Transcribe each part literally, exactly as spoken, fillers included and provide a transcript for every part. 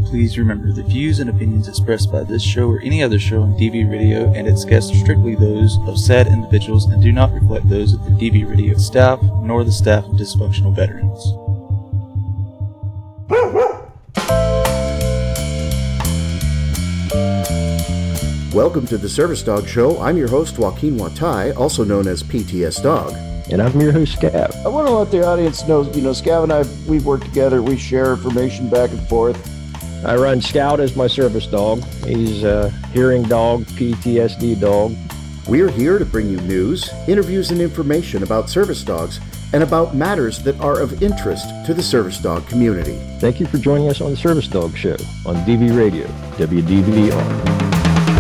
Please remember, the views and opinions expressed by this show or any other show on D V Radio and its guests are strictly those of said individuals and do not reflect those of the D V Radio staff nor the staff of Dysfunctional Veterans. Welcome to the Service Dog Show. I'm your host, Joaquin Watai, also known as P T S Dog. And I'm your host, Scav. I want to let the audience know, you know, Scav and I, we've worked together. We share information back and forth. I run Scout as my service dog. He's a hearing dog, P T S D dog. We're here to bring you news, interviews, and information about service dogs and about matters that are of interest to the service dog community. Thank you for joining us on the Service Dog Show on D V Radio, W D V R.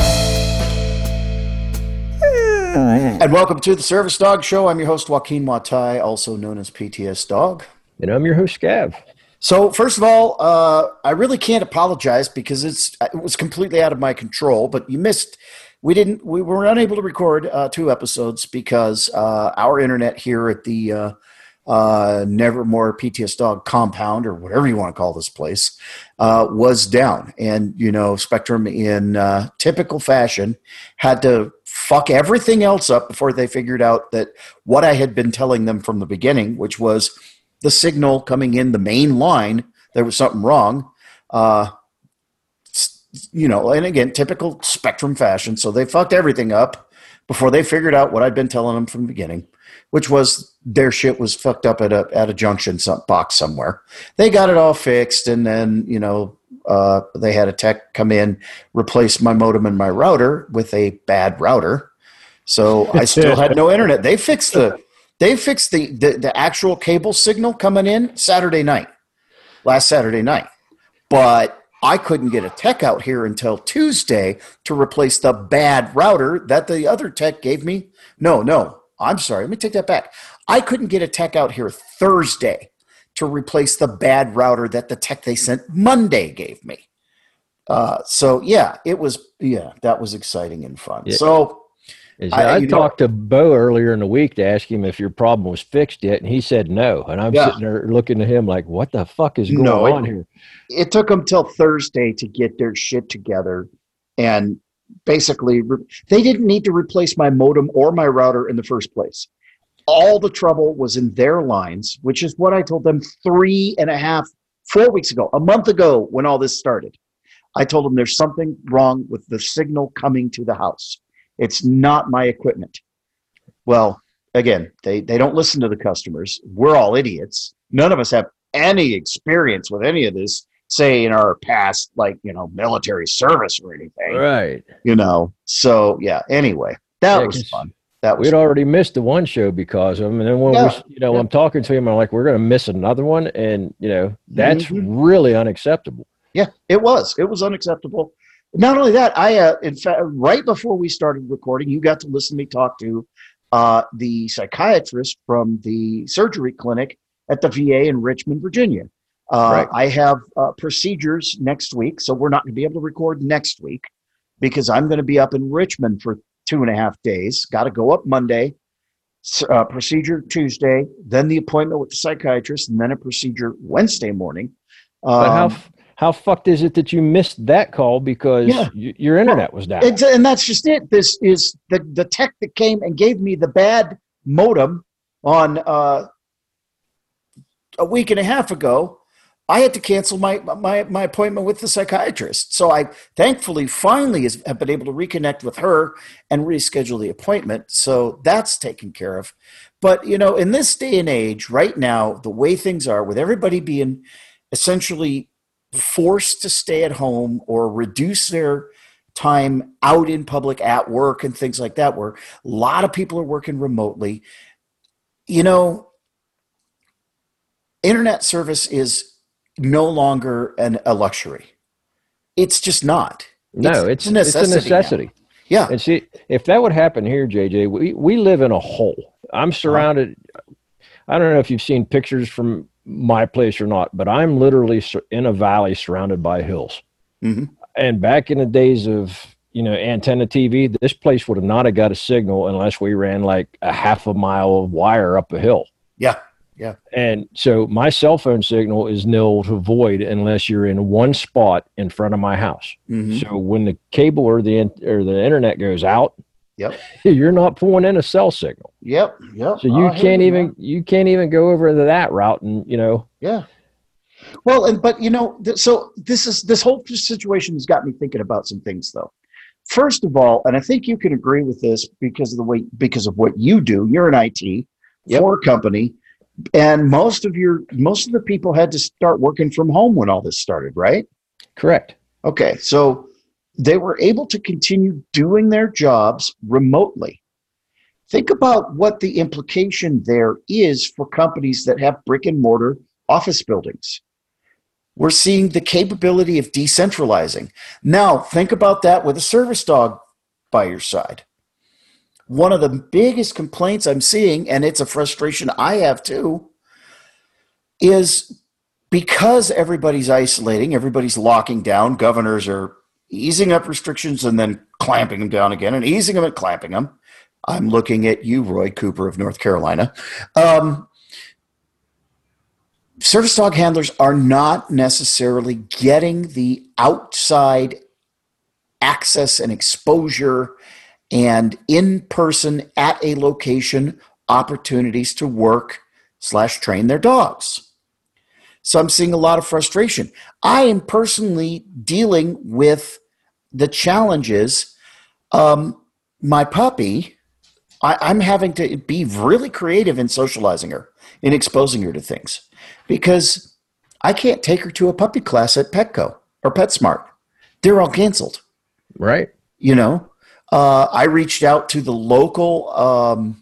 And welcome to the Service Dog Show. I'm your host, Joaquin Watai, also known as P T S Dog. And I'm your host, Scav. So, first of all, uh, I really can't apologize because it's it was completely out of my control, but you missed, we didn't, we were unable to record uh, two episodes because uh, our internet here at the uh, uh, Nevermore P T S Dog compound, or whatever you want to call this place, uh, was down. And, you know, Spectrum, in uh, typical fashion, had to fuck everything else up before they figured out that what I had been telling them from the beginning, which was the signal coming in the main line, there was something wrong. Uh, you know, and again, typical Spectrum fashion. So they fucked everything up before they figured out what I'd been telling them from the beginning, which was their shit was fucked up at a at a junction some, box somewhere. They got it all fixed, and then, you know, Uh, they had a tech come in, replace my modem and my router with a bad router. So I still had no internet. They fixed the, they fixed the, the, the actual cable signal coming in Saturday night, last Saturday night. But I couldn't get a tech out here until Tuesday to replace the bad router that the other tech gave me. No, no, I'm sorry. Let me take that back. I couldn't get a tech out here Thursday to replace the bad router that the tech they sent Monday gave me. Uh, so, yeah, it was, yeah, that was exciting and fun. Yeah. So, I, I talked know, to Bo earlier in the week to ask him if your problem was fixed yet, and he said no. And I'm yeah. sitting there looking at him like, what the fuck is going no, on it, here? It took them till Thursday to get their shit together. And basically, they didn't need to replace my modem or my router in the first place. All the trouble was in their lines, which is what I told them three and a half, four weeks ago, a month ago when all this started. I told them there's something wrong with the signal coming to the house. It's not my equipment. Well, again, they, they don't listen to the customers. We're all idiots. None of us have any experience with any of this, say in our past, like, you know, military service or anything. Right. You know, so yeah, anyway, that yeah, was fun. That was We'd fun. already missed the one show because of him. And then when yeah. we, you know, yeah. I'm talking to him, I'm like, we're going to miss another one. And, you know, that's mm-hmm. really unacceptable. Yeah, it was. It was unacceptable. Not only that, I, uh, in fact, right before we started recording, you got to listen to me talk to uh, the psychiatrist from the surgery clinic at the V A in Richmond, Virginia. Uh, right. I have uh, procedures next week, so we're not going to be able to record next week because I'm going to be up in Richmond for two and a half days. Got to go up Monday, uh, procedure Tuesday, then the appointment with the psychiatrist, and then a procedure Wednesday morning. Um, but how how fucked is it that you missed that call because yeah. y- your internet well, was down? It's, and that's just it. This is the, the tech that came and gave me the bad modem on uh, a week and a half ago. I had to cancel my, my my appointment with the psychiatrist. So I thankfully finally has, have been able to reconnect with her and reschedule the appointment. So that's taken care of. But, you know, in this day and age, right now, the way things are, with everybody being essentially forced to stay at home or reduce their time out in public at work and things like that, where a lot of people are working remotely, you know, internet service is no longer an, a luxury. It's just not. No, it's, it's a necessity. It's a necessity. Now. Yeah. And see, if that would happen here, J J, we, we live in a hole. I'm surrounded. Uh-huh. I don't know if you've seen pictures from my place or not, but I'm literally in a valley surrounded by hills. Mm-hmm. And back in the days of, you know, antenna T V, this place would have not have got a signal unless we ran like a half a mile of wire up a hill. Yeah. Yeah. And so my cell phone signal is nil to void unless you're in one spot in front of my house. Mm-hmm. So when the cable or the or the internet goes out, Yep. you're not pulling in a cell signal. Yep. Yep. So you I hear can't you, even man. you can't even go over to that route, and you know. Yeah. Well, and but you know, th- so this is this whole situation has got me thinking about some things, though. First of all, and I think you can agree with this because of the way because of what you do. You're in I T Yep. for a company, and most of your most of the people had to start working from home when all this started, right? Correct. Okay, so they were able to continue doing their jobs remotely. Think about what the implication there is for companies that have brick and mortar office buildings. We're seeing the capability of decentralizing. Now, think about that with a service dog by your side. One of the biggest complaints I'm seeing, and it's a frustration I have too, is because everybody's isolating, everybody's locking down, governors are easing up restrictions and then clamping them down again and easing them and clamping them. I'm looking at you, Roy Cooper of North Carolina. Um, service dog handlers are not necessarily getting the outside access and exposure and in-person at a location opportunities to work slash train their dogs. So I'm seeing a lot of frustration. I am personally dealing with the challenges. Um, my puppy, I, I'm having to be really creative in socializing her, in exposing her to things, because I can't take her to a puppy class at Petco or PetSmart. They're all canceled. Right. You know, uh, I reached out to the local um,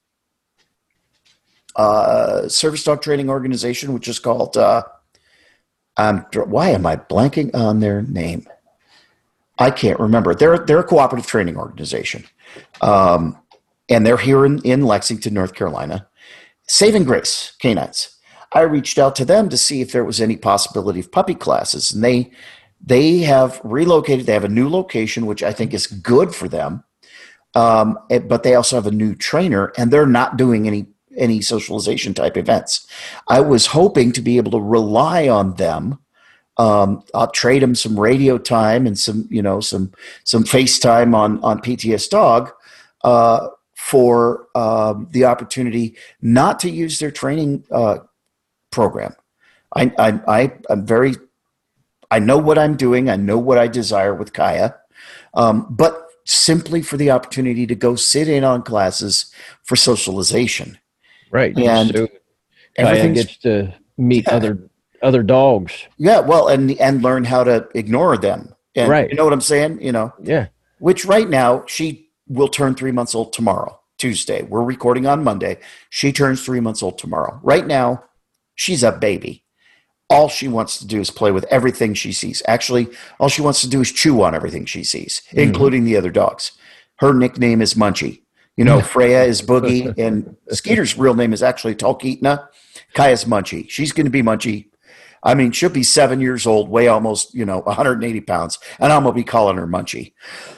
uh, service dog training organization, which is called, uh, um, why am I blanking on their name? I can't remember. They're, they're a cooperative training organization. Um, and they're here in, in Lexington, North Carolina. Saving Grace Canines. I reached out to them to see if there was any possibility of puppy classes, and they they have relocated. They have a new location, which I think is good for them. Um, it- but they also have a new trainer, and they're not doing any any socialization type events. I was hoping to be able to rely on them. Um, I'll trade them some radio time and some you know some some FaceTime on on P T S Dog. Uh, for um, the opportunity not to use their training uh, program. I, I, I, I'm very, I know what I'm doing. I know what I desire with Kaya, um, but simply for the opportunity to go sit in on classes for socialization. Right. And so Kaya everything's- gets to meet Yeah. other other dogs. Yeah, well, and and learn how to ignore them. And Right. you know what I'm saying? You know, Yeah. which right now she will turn three months old tomorrow, Tuesday. We're recording on Monday. She turns three months old tomorrow. Right now, she's a baby. All she wants to do is play with everything she sees. Actually, all she wants to do is chew on everything she sees, Mhm. including the other dogs. Her nickname is Munchie. You know, Freya is Boogie, and Skeeter's real name is actually Talkeetna. Kaya's Munchie. She's going to be Munchie. I mean, she'll be seven years old, weigh almost, you know, one hundred eighty pounds, and I'm going to be calling her Munchie.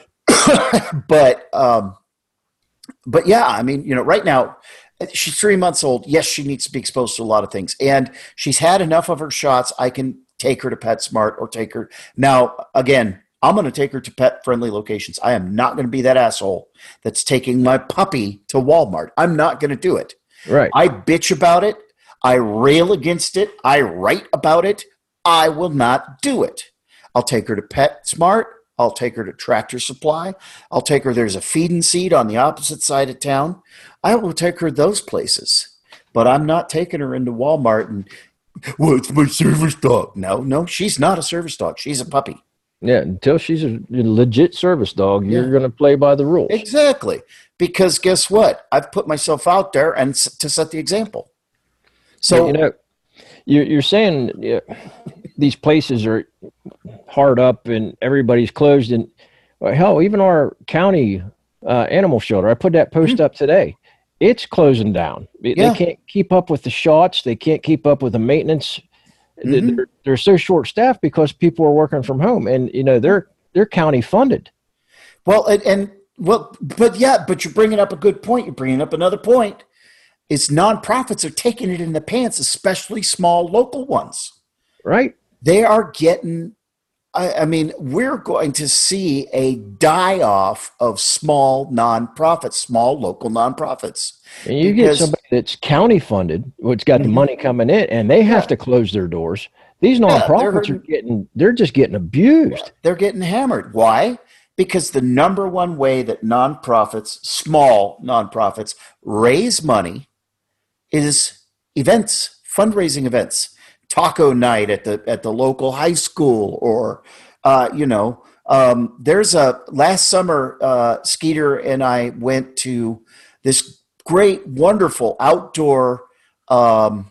but, um, but yeah, I mean, you know, right now she's three months old. Yes, she needs to be exposed to a lot of things, and she's had enough of her shots. I can take her to PetSmart or take her now. Again, I'm going to take her to pet friendly locations. I am not going to be that asshole that's taking my puppy to Walmart. I'm not going to do it. Right. I bitch about it. I rail against it. I write about it. I will not do it. I'll take her to PetSmart. I'll take her to Tractor Supply. I'll take her. There's a feed and seed on the opposite side of town. I will take her those places. But I'm not taking her into Walmart and, well, it's my service dog. No, no, she's not a service dog. She's a puppy. Yeah. Until she's a legit service dog, you're Yeah. going to play by the rules. Exactly. Because guess what? I've put myself out there and s- to set the example. So, you know, you're, you're saying yeah, these places are hard up and everybody's closed. And well, hell, even our county uh, animal shelter, I put that post Mm-hmm. up today. It's closing down. They- Yeah. They can't keep up with the shots. They can't keep up with the maintenance. They- Mhm. They're, they're so short staffed because people are working from home, and you know they're they're county funded. well, and, and well, but yeah, but you're bringing up a good point. You're bringing up another point. is nonprofits are taking it in the pants, especially small local ones. Right. They are getting, I, I mean, we're going to see a die-off of small nonprofits, small local nonprofits. And you because, get somebody that's county funded, which got mm-hmm. the money coming in, and they have yeah. to close their doors. These nonprofits yeah, are getting, they're just getting abused. They're getting hammered. Why? Because the number one way that nonprofits, small nonprofits, raise money is events, fundraising events, taco night at the at the local high school, or uh, you know, um, there's a last summer. Uh, Skeeter and I went to this great, wonderful outdoor um,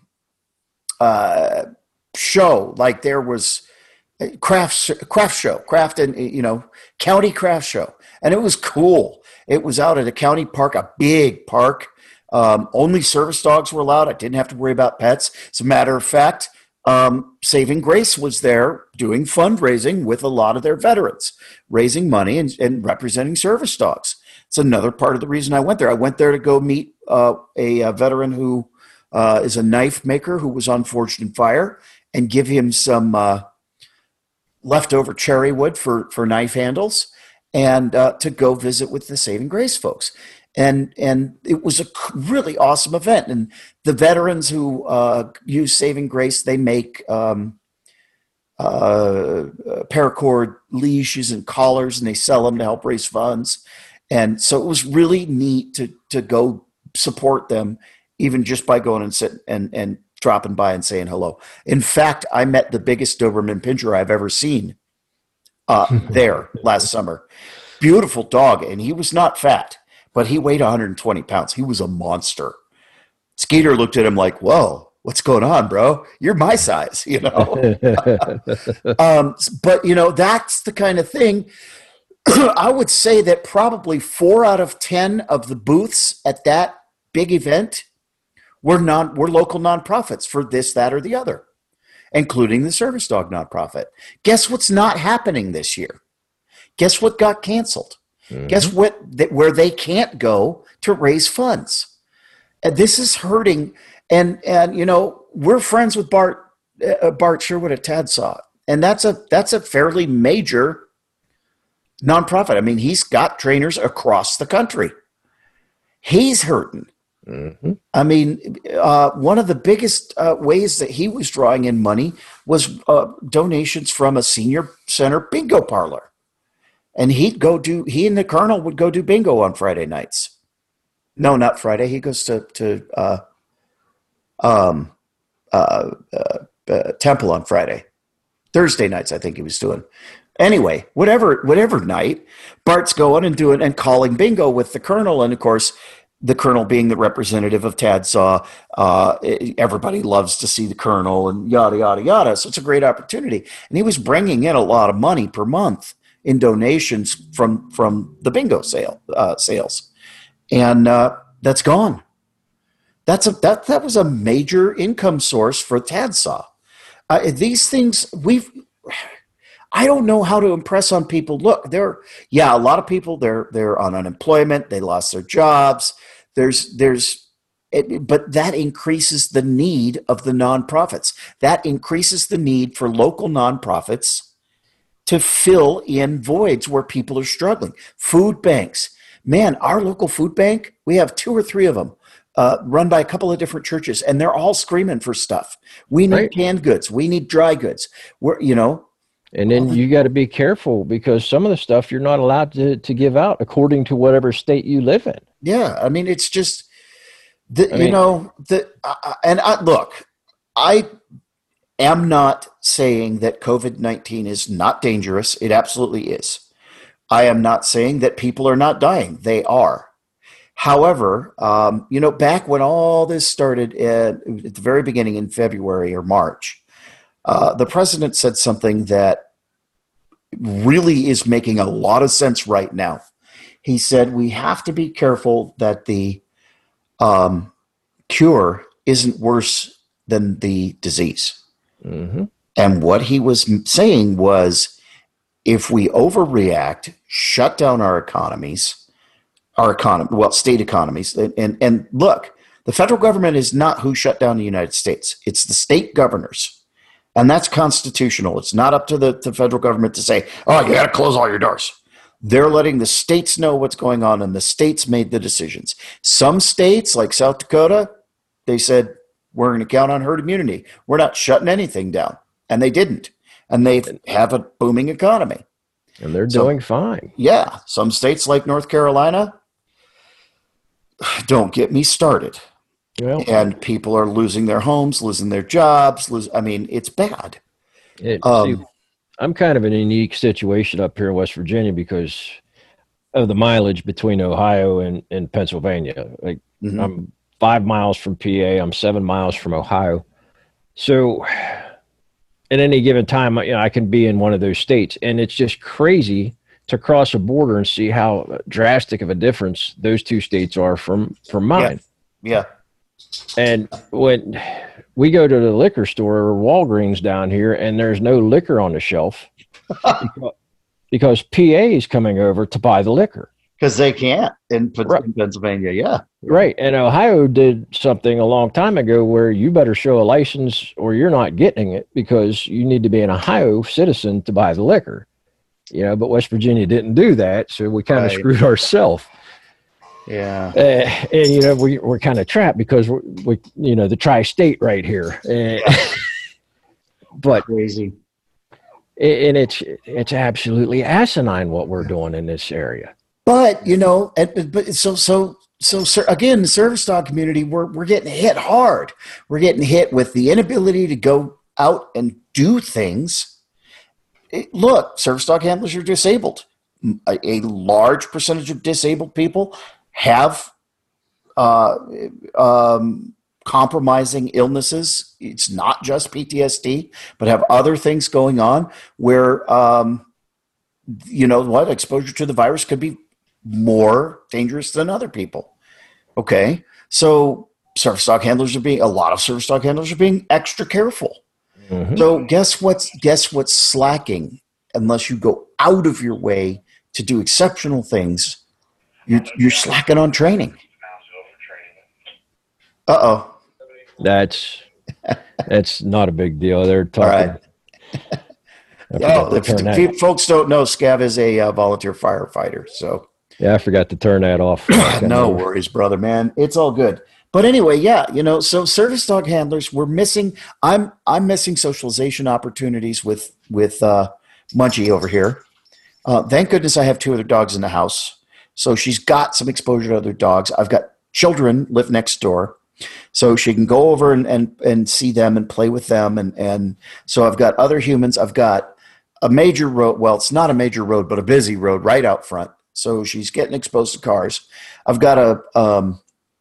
uh, show. Like there was a craft craft show, craft and you know county craft show, and it was cool. It was out at a county park, a big park. Um, only service dogs were allowed. I didn't have to worry about pets. As a matter of fact, um, Saving Grace was there doing fundraising with a lot of their veterans, raising money and, and representing service dogs. It's another part of the reason I went there. I went there to go meet uh, a, a veteran who uh, is a knife maker who was unforged in fire, and give him some uh, leftover cherry wood for, for knife handles, and uh, to go visit with the Saving Grace folks. And and it was a really awesome event. And the veterans who uh, use Saving Grace, they make um, uh, paracord leashes and collars, and they sell them to help raise funds. And so it was really neat to to go support them, even just by going and sitting and, and dropping by and saying hello. In fact, I met the biggest Doberman Pinscher I've ever seen uh, there last summer. Beautiful dog, and he was not fat. But he weighed one hundred twenty pounds. He was a monster. Skeeter looked at him like, whoa, what's going on, bro? You're my size, you know? um, but, you know, that's the kind of thing. I would say that probably four out of ten of the booths at that big event were, non, were local nonprofits for this, that, or the other, including the service dog nonprofit. Guess what's not happening this year? Guess what got canceled? Mm-hmm. Guess what? That where they can't go to raise funds, and this is hurting. And and you know we're friends with Bart uh, Bart Sherwood at TADSAW, and that's a that's a fairly major nonprofit. I mean, he's got trainers across the country. He's hurting. Mm-hmm. I mean, uh, one of the biggest uh, ways that he was drawing in money was uh, donations from a senior center bingo parlor. And he'd go do, he and the colonel would go do bingo on Friday nights. No, not Friday. He goes to, to uh, um, uh, uh, uh, Temple on Friday. Thursday nights, I think he was doing. Anyway, whatever, whatever night, Bart's going and doing and calling bingo with the colonel. And of course, the colonel being the representative of TADSAW, uh, everybody loves to see the colonel and yada, yada, yada. So it's a great opportunity. And he was bringing in a lot of money per month in donations from from the bingo sale uh, sales, and uh, that's gone. That's a that that was a major income source for TADSAW. Uh, these things we've. I don't know how to impress on people. Look, there, yeah, a lot of people they're they're on unemployment. They lost their jobs. There's there's, it, but that increases the need of the nonprofits. That increases the need for local nonprofits to fill in voids where people are struggling. Food banks. Man, our local food bank, we have two or three of them uh, run by a couple of different churches, and they're all screaming for stuff. We need right. canned goods. We need dry goods. We're, you know. And then you got to be careful because some of the stuff you're not allowed to, to give out according to whatever state you live in. Yeah. I mean, it's just, the, I mean, you know, the, uh, and I, look, I am not saying that COVID nineteen is not dangerous. It absolutely is. I am not saying that people are not dying. They are. However, um, you know, back when all this started at, at the very beginning in February or March, uh, the president said something that really is making a lot of sense right now. He said, we have to be careful that the um, cure isn't worse than the disease. Mm-hmm. And what he was saying was, if we overreact, shut down our economies, our economy, well, state economies, and, and, and look, The federal government is not who shut down the United States. It's the state governors. And that's constitutional. It's not up to the, the federal government to say, oh, you got to close all your doors. They're letting the states know what's going on, and the states made the decisions. Some states, like South Dakota, they said, we're going to count on herd immunity. We're not shutting anything down. And they didn't. And they have a booming economy. And they're So- doing fine. Yeah. Some states like North Carolina, don't get me started. Well, And people are losing their homes, losing their jobs. Lose, I mean, it's bad. it, Um, see, I'm kind of in a unique situation up here in West Virginia because of the mileage between Ohio and, and Pennsylvania. Like Mhm. I'm five miles from P A. I'm seven miles from Ohio. So at any given time, you know, I can be in one of those states, and it's just crazy to cross a border and see how drastic of a difference those two states are from, from mine. Yeah. And when we go to the liquor store or Walgreens down here and there's no liquor on the shelf because, because P A is coming over to buy the liquor. Because they can't in, Pen- Right. in Pennsylvania. Yeah. Right. And Ohio did something a long time ago where you better show a license or you're not getting it because you need to be an Ohio citizen to buy the liquor. You know, but West Virginia didn't do that. So we kind of Right. screwed ourselves. Yeah. Uh, and, you know, we, we're kind of trapped because we, we, you know, the tri-state right here. Uh, but Crazy. and it's it's absolutely asinine what we're doing in this area. But, you know, and, but so, so, so, sir, again, the service dog community, we're, we're getting hit hard. We're getting hit with the inability to go out and do things. It- look, service dog handlers are disabled. A, a large percentage of disabled people have uh, um, compromising illnesses. It's not just P T S D, but have other things going on where, um, you know what, exposure to the virus could be more dangerous than other people. Okay. So service dog handlers are being, a lot of service dog handlers are being extra careful. Mhm. So guess what's, guess what's slacking unless you go out of your way to do exceptional things, you're, you're slacking on training. Uh-oh. That's that's not a big deal. They're talking. All right. I forgot Oh, to if turn the that- pe- folks don't know, Scav is a uh, volunteer firefighter. So yeah, I forgot to turn that off. no worries, brother, man. It's all good. But anyway, yeah, you know, so service dog handlers, we're missing. I'm I'm missing socialization opportunities with with uh, Munchie over here. Uh, thank goodness I have two other dogs in the house, so she's got some exposure to other dogs. I've got children live next door, so she can go over and and, and see them and play with them, and and so I've got other humans. I've got a major road. Well, it's not a major road, but a busy road right out front. So she's getting exposed to cars. I've got a um,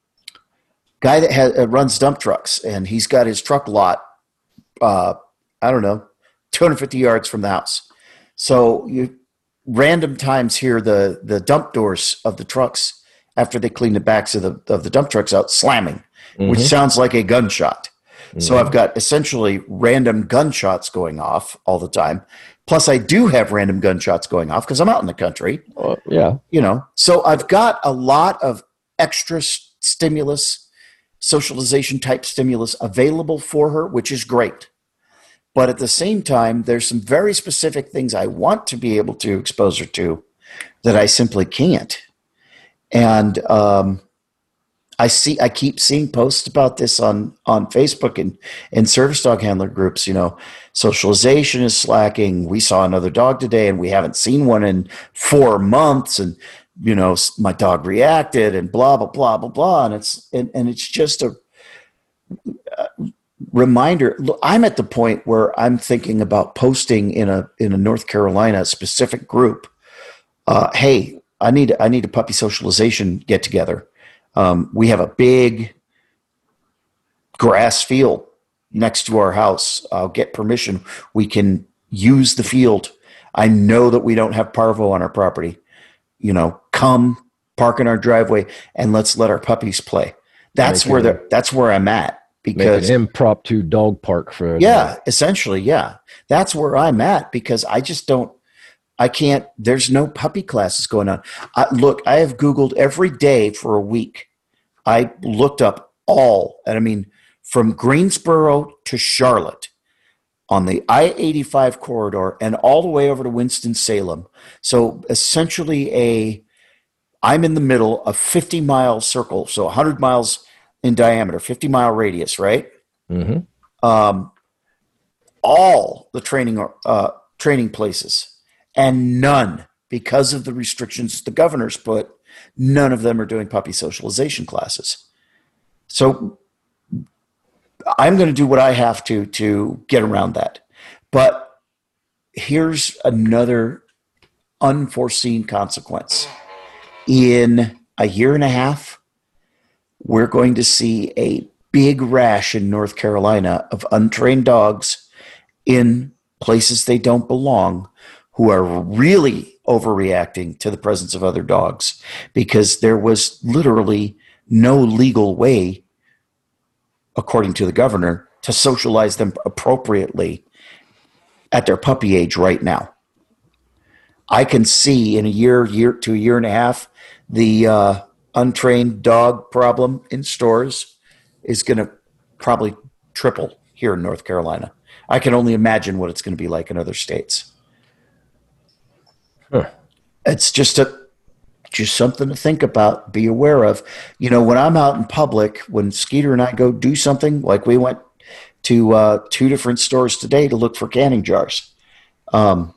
guy that has, uh, runs dump trucks, and he's got his truck lot, uh, I don't know, two hundred fifty yards from the house. So you random times hear the, the dump doors of the trucks after they clean the backs of the, of the dump trucks out slamming, which Mhm. sounds like a gunshot. So Mhm. I've got essentially random gunshots going off all the time. Plus I do have random gunshots going off because I'm out in the country. Well, yeah. You know, so I've got a lot of extra s- stimulus, socialization type stimulus available for her, which is great. But at the same time, there's some very specific things I want to be able to expose her to that I simply can't. And um, I see, I keep seeing posts about this on, on Facebook and in service dog handler groups. You know, socialization is slacking. We saw another dog today, and we haven't seen one in four months. And you know, s- my dog reacted, and blah blah blah blah blah. And it's and, and it's just a uh, reminder. Look, I'm at the point where I'm thinking about posting in a in a North Carolina specific group. Uh, hey, I need I need a puppy socialization get together. Um, we have a big grass field next to our house. I'll get permission. We can use the field. I know that we don't have parvo on our property. You know, come park in our driveway and let's let our puppies play. That's Make where it- the that's where I'm at Make because an impromptu dog park for yeah, essentially, yeah. That's where I'm at because I just don't, I can't, there's no puppy classes going on. I, look, I have Googled every day for a week. I looked up all, and I mean from Greensboro to Charlotte on the I eighty-five corridor and all the way over to Winston-Salem. So essentially a, I'm in the middle, a fifty mile circle, so one hundred miles in diameter, fifty mile radius, right? Mm-hmm. Um, all the training uh, training places, and none, because of the restrictions the governor's put, none of them are doing puppy socialization classes. So I'm going to do what I have to to get around that. But here's another unforeseen consequence. In a year and a half, we're going to see a big rash in North Carolina of untrained dogs in places they don't belong, who are really overreacting to the presence of other dogs, because there was literally no legal way, according to the governor, to socialize them appropriately at their puppy age right now. I can see in a year, year to a year and a half, the uh, untrained dog problem in stores is going to probably triple here in North Carolina. I can only imagine what it's going to be like in other states. Huh. It's just a just something to think about, be aware of. You know, when I'm out in public, when Skeeter and I go do something, like we went to uh, two different stores today to look for canning jars, um,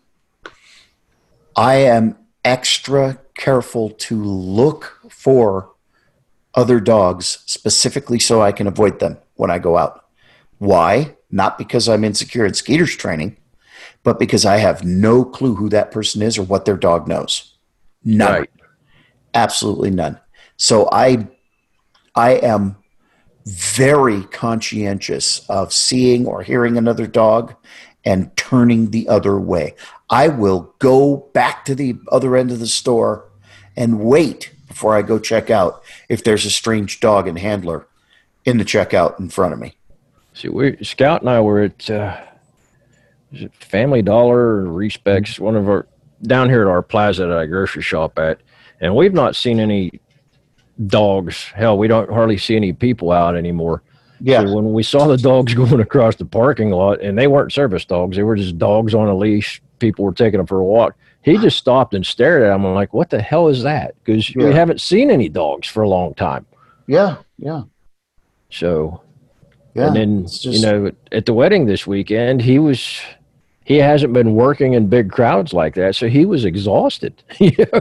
I am extra careful to look for other dogs specifically so I can avoid them when I go out. Why? Not because I'm insecure in Skeeter's training, but because I have no clue who that person is or what their dog knows. None. Right. Absolutely none. So I, I am very conscientious of seeing or hearing another dog and turning the other way. I will go back to the other end of the store and wait before I go check out if there's a strange dog and handler in the checkout in front of me. See, we Scout and I were at uh, is it Family Dollar or Respecs, one of our down here at our plaza that I grocery shop at, and we've not seen any dogs. Hell, we don't hardly see any people out anymore. Yeah. So when we saw the dogs going across the parking lot, and they weren't service dogs, they were just dogs on a leash. People were taking them for a walk. He just stopped and stared at them. I'm like, what the hell is that? Because Yeah. we haven't seen any dogs for a long time. Yeah, yeah, So, yeah. and then, It's just- you know, at the wedding this weekend, he was, he hasn't been working in big crowds like that. So he was exhausted. You know,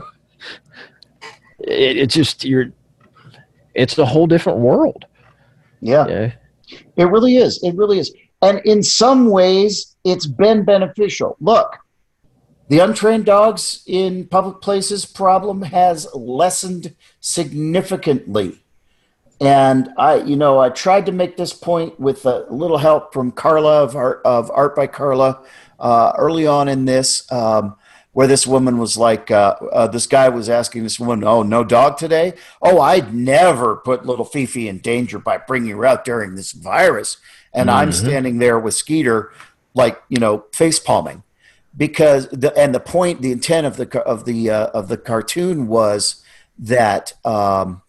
it, it's just, you're, it's a whole different world. yeah. Yeah. It really is. It really is. And in some ways, it's been beneficial. Look, the untrained dogs in public places problem has lessened significantly. And I, you know, I tried to make this point with a little help from Carla of Art, of Art by Carla uh, early on in this, um, where this woman was like, uh, uh, this guy was asking this woman, oh, no dog today? Oh, I'd never put little Fifi in danger by bringing her out during this virus. And I'm standing there with Skeeter, like, you know, face palming, because the and the point, the intent of the of the uh, of the cartoon was that um,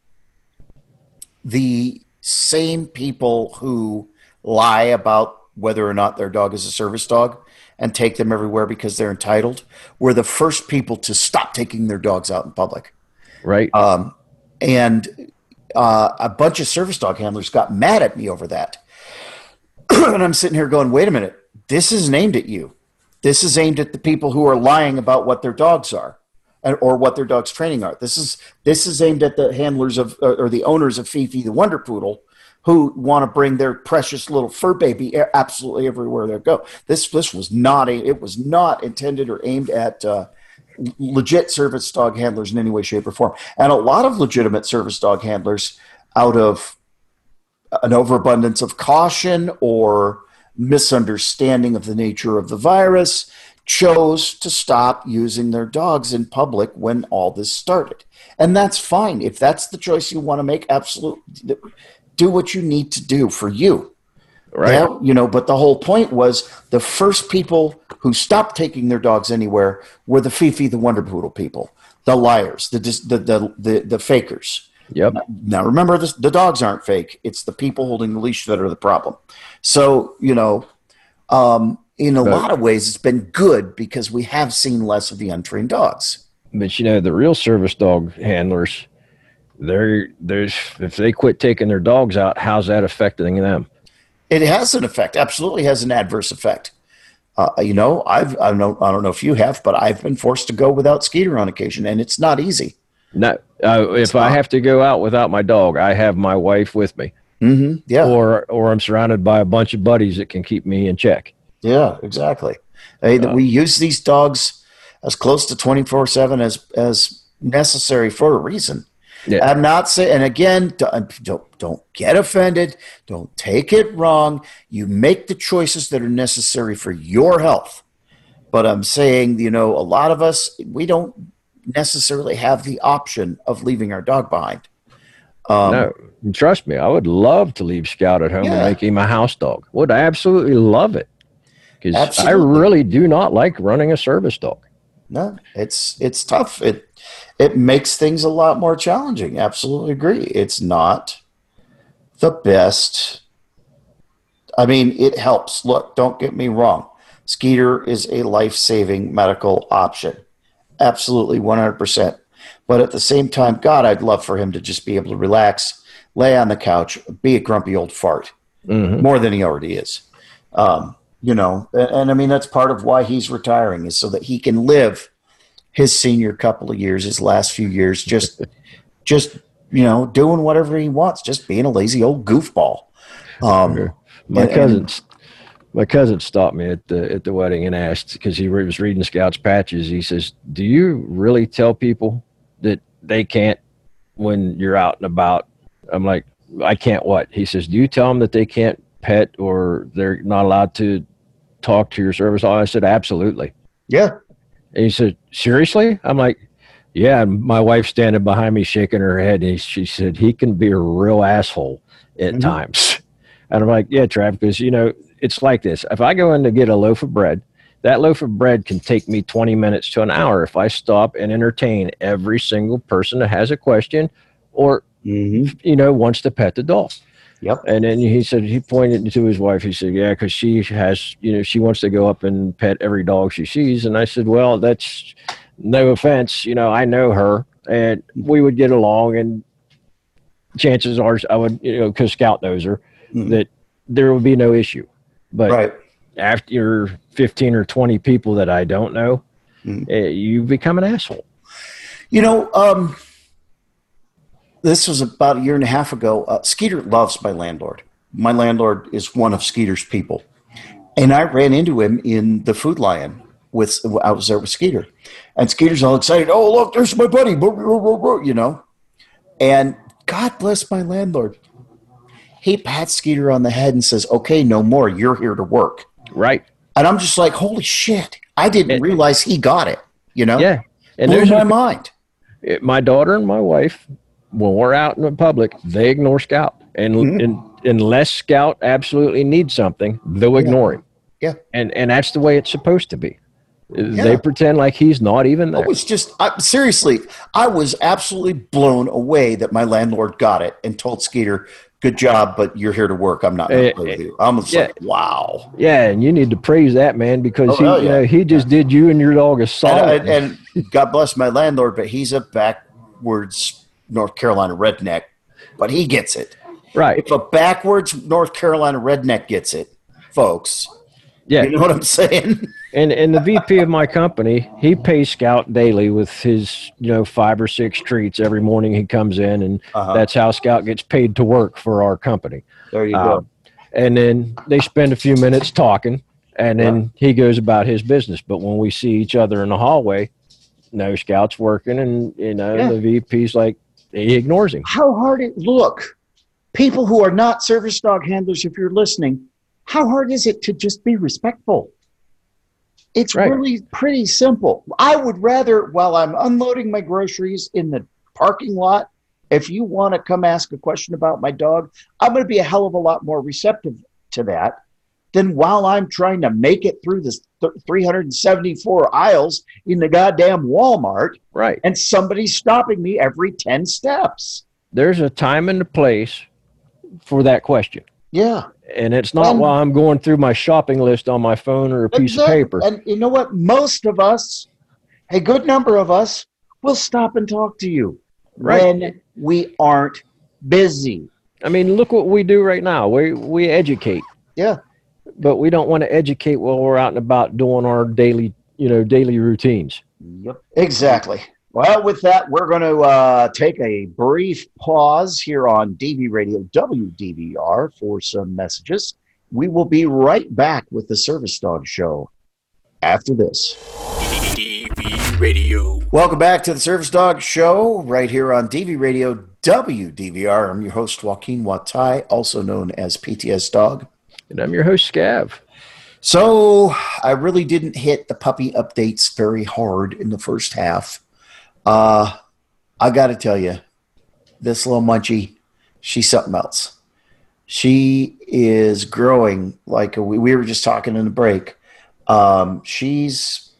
the same people who lie about whether or not their dog is a service dog and take them everywhere because they're entitled were the first people to stop taking their dogs out in public. Right. Um, and uh, a bunch of service dog handlers got mad at me over that. And I'm sitting here going, wait a minute, this isn't aimed at you. This is aimed at the people who are lying about what their dogs are and, or what their dog's training are. This is this is aimed at the handlers of or the owners of Fifi the Wonder Poodle who want to bring their precious little fur baby absolutely everywhere they go. This this was not a it was not intended or aimed at uh, legit service dog handlers in any way, shape, or form. And a lot of legitimate service dog handlers, out of an overabundance of caution or misunderstanding of the nature of the virus, chose to stop using their dogs in public when all this started. And that's fine. If that's the choice you want to make, absolutely do what you need to do for you. Right. Yeah, you know, but the whole point was the first people who stopped taking their dogs anywhere were the Fifi the Wonder Poodle people, the liars, the the the the, the fakers. Yep. Now, remember, this, the dogs aren't fake. It's the people holding the leash that are the problem. So, you know, um, in a But- lot of ways, it's been good because we have seen less of the untrained dogs. But you know, the real service dog handlers, they're there's if they quit taking their dogs out, how's that affecting them? It has an effect. Absolutely has an adverse effect. Uh, you know, I've I don't know I don't know if you have, but I've been forced to go without Skeeter on occasion, and it's not easy. No, uh, if I have to go out without my dog, I have my wife with me, Mm-hmm. Yeah. or or I'm surrounded by a bunch of buddies that can keep me in check. Yeah, exactly. Hey, that we use these dogs as close to twenty-four seven as as necessary for a reason. Yeah. I'm not saying, and again, don't, don't don't get offended. Don't take it wrong. You make the choices that are necessary for your health. But I'm saying, you know, a lot of us, we don't necessarily have the option of leaving our dog behind. Um, No, trust me, I would love to leave Scout at home Yeah. and make him a house dog. Would absolutely love it, because I Absolutely. really do not like running a service dog. No, it's it's tough. It it makes things a lot more challenging. Absolutely agree. It's not the best. I mean, it helps. Look, don't get me wrong. Skeeter is a life-saving medical option. Absolutely, one hundred percent. But at the same time, God, I'd love for him to just be able to relax, lay on the couch, be a grumpy old fart, Mhm. more than he already is. Um, you know, and, and I mean, that's part of why he's retiring, is so that he can live his senior couple of years, his last few years, just, just, you know, doing whatever he wants, just being a lazy old goofball. Um, My and- and- cousins, my cousin stopped me at the at the wedding and asked, because he was reading Scout's patches. He says, "Do you really tell people that they can't when you're out and about?" I'm like, "I can't what?" He says, "Do you tell them that they can't pet or they're not allowed to talk to your service dog?" I said, "Absolutely." yeah. And he said, "Seriously?" I'm like, "Yeah." And my wife's standing behind me shaking her head. And he, she said, "He can be a real asshole at Mhm. times." And I'm like, "Yeah, Trav, because, you know, it's like this. If I go in to get a loaf of bread, that loaf of bread can take me twenty minutes to an hour if I stop and entertain every single person that has a question or, Mm-hmm. you know, wants to pet the dog." Yep. And then he said, he pointed to his wife. He said, "Yeah, because she has, you know, she wants to go up and pet every dog she sees." And I said, "Well, that's no offense. You know, I know her and we would get along, and chances are I would, you know, because Scout knows her, Mhm. that there would be no issue. But Right. after fifteen or twenty people that I don't know, Mhm. eh, you become an asshole." You know, um, this was about a year and a half ago. Uh, Skeeter loves my landlord. My landlord is one of Skeeter's people. And I ran into him in the Food Lion. With I was there with Skeeter. And Skeeter's all excited. "Oh, look, there's my buddy." You know. And God bless my landlord. He pats Skeeter on the head and says, "Okay, no more. You're here to work." Right. And I'm just like, holy shit. I didn't It- realize he got it. You know? Yeah. And Blew there's my a- mind. it- my daughter and my wife, when we're out in the public, they ignore Scout. And, Mhm. and unless Scout absolutely needs something, they'll ignore him. Yeah. And and that's the way it's supposed to be. Yeah. They pretend like he's not even I there. was just, I, seriously, I was absolutely blown away that my landlord got it and told Skeeter, "Good job, but you're here to work. I'm not going Eh, to play with you." I was yeah. like, wow. Yeah, and you need to praise that man, because Oh, he, hell you yeah. know, he just did you and your dog a And, solid. and, and God bless my landlord, but he's a backwards North Carolina redneck, but he gets it. right. If a backwards North Carolina redneck gets it, folks, Yeah. you know what I'm saying? And and the V P of my company, he pays Scout daily with his, you know, five or six treats every morning. He comes in, and Uh-huh. that's how Scout gets paid to work for our company. There you Um, and then they spend a few minutes talking, and then he goes about his business. But when we see each other in the hallway, no, Scout's working, and you know Yeah. the V P's like, he ignores him. How hard it look, people who are not service dog handlers, if you're listening, how hard is it to just be respectful? It's Right. really pretty simple. I would rather, while I'm unloading my groceries in the parking lot, if you want to come ask a question about my dog, I'm going to be a hell of a lot more receptive to that than while I'm trying to make it through this th- three hundred seventy-four aisles in the goddamn Walmart Right. and somebody's stopping me every ten steps. there's a time and a place for that question. Yeah. And it's not And- while I'm going through my shopping list on my phone or a piece Exactly. of paper. And you know what? Most of us, a good number of us, will stop and talk to you Right. when we aren't busy. I mean, look what we do right now. We we educate, Yeah. but we don't want to educate while we're out and about doing our daily, you know, daily routines. Yep. Exactly. Well, with that, we're going to uh, take a brief pause here on D V Radio W D V R for some messages. We will be right back with the Service Dog Show after this. D V Radio. Welcome back to the Service Dog Show right here on D V Radio W D V R. I'm your host, Joaquin Watai, also known as P T S Dog. And I'm your host, Scav. So I really didn't hit the puppy updates very hard in the first half. Uh, I got to tell you, this little munchie, she's something else. She is growing like a, we, we were just talking in the break. Um, she's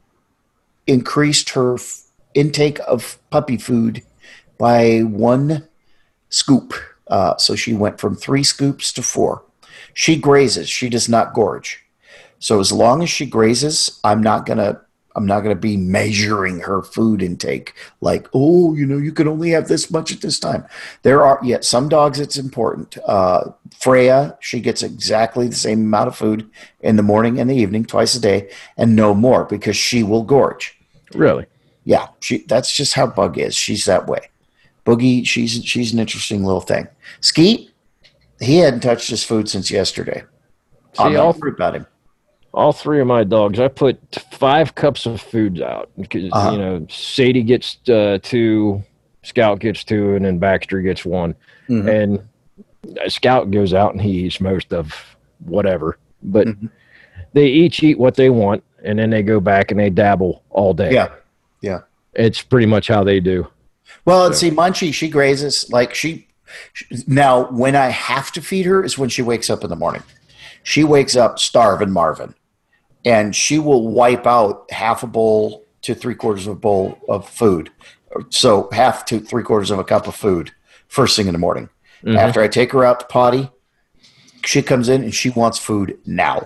increased her f- intake of puppy food by one scoop. Uh, so she went from three scoops to four. She grazes. She does not gorge. So as long as she grazes, I'm not gonna I'm not gonna be measuring her food intake like, oh, you know, you can only have this much at this time. There are yet yeah, some dogs it's important. Uh, Freya, she gets exactly the same amount of food in the morning and the evening, twice a day, and no more because she will gorge. Really? Yeah, she that's just how Bug is. She's that way. Boogie, she's she's an interesting little thing. Skeet, he hadn't touched his food since yesterday. See, I'm all- not worried about him. All three of my dogs, I put five cups of foods out because, Uh-huh. you know, Sadie gets uh, two, Scout gets two, and then Baxter gets one. Mhm. And uh, Scout goes out and he eats most of whatever. But Mhm. they each eat what they want, and then they go back and they dabble all day. Yeah, yeah. It's pretty much how they do. Well, and see, Munchie, she grazes like she. Now, when I have to feed her is when she wakes up in the morning. She wakes up starving Marvin, and she will wipe out half a bowl to three quarters of a bowl of food. So half to three quarters of a cup of food first thing in the morning. Mhm. After I take her out to potty, she comes in and she wants food now.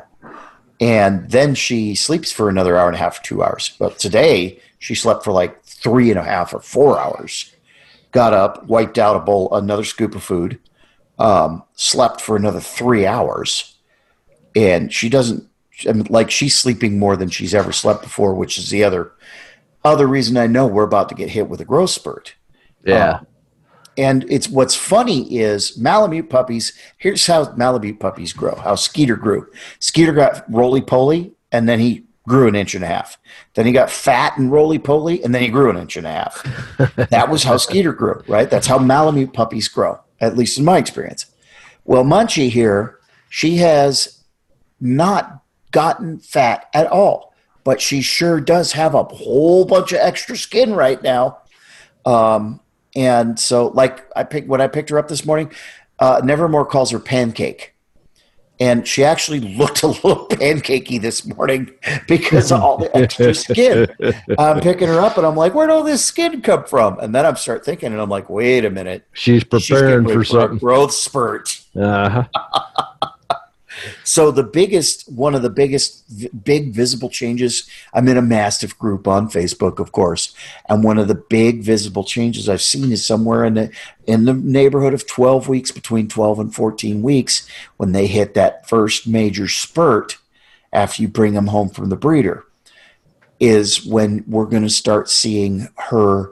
And then she sleeps for another hour and a half, two hours. But today she slept for like three and a half or four hours. Got up, wiped out a bowl, another scoop of food, um, slept for another three hours. And she doesn't, I mean, like she's sleeping more than she's ever slept before, which is the other other reason I know we're about to get hit with a growth spurt. Yeah. Um, and it's what's funny is Malamute puppies. Here's how Malamute puppies grow. How Skeeter grew. Skeeter got roly poly, and then he grew an inch and a half. Then he got fat and roly poly, and then he grew an inch and a half. That was how Skeeter grew, right? That's how Malamute puppies grow, at least in my experience. Well, Munchie here, she has not gotten fat at all, but she sure does have a whole bunch of extra skin right now. Um, and so, like I picked when I picked her up this morning, uh, Nevermore calls her Pancake, and she actually looked a little pancakey this morning because of all the extra skin. I'm picking her up, and I'm like, "Where'd all this skin come from?" And then I start thinking, and I'm like, "Wait a minute, She's She's preparing getting ready for a something. growth spurt." Uh-huh. So the biggest, one of the biggest, v- big visible changes, I'm in a Mastiff group on Facebook, of course, and one of the big visible changes I've seen is somewhere in the in the neighborhood of twelve weeks, between twelve and fourteen weeks, when they hit that first major spurt after you bring them home from the breeder, is when we're going to start seeing her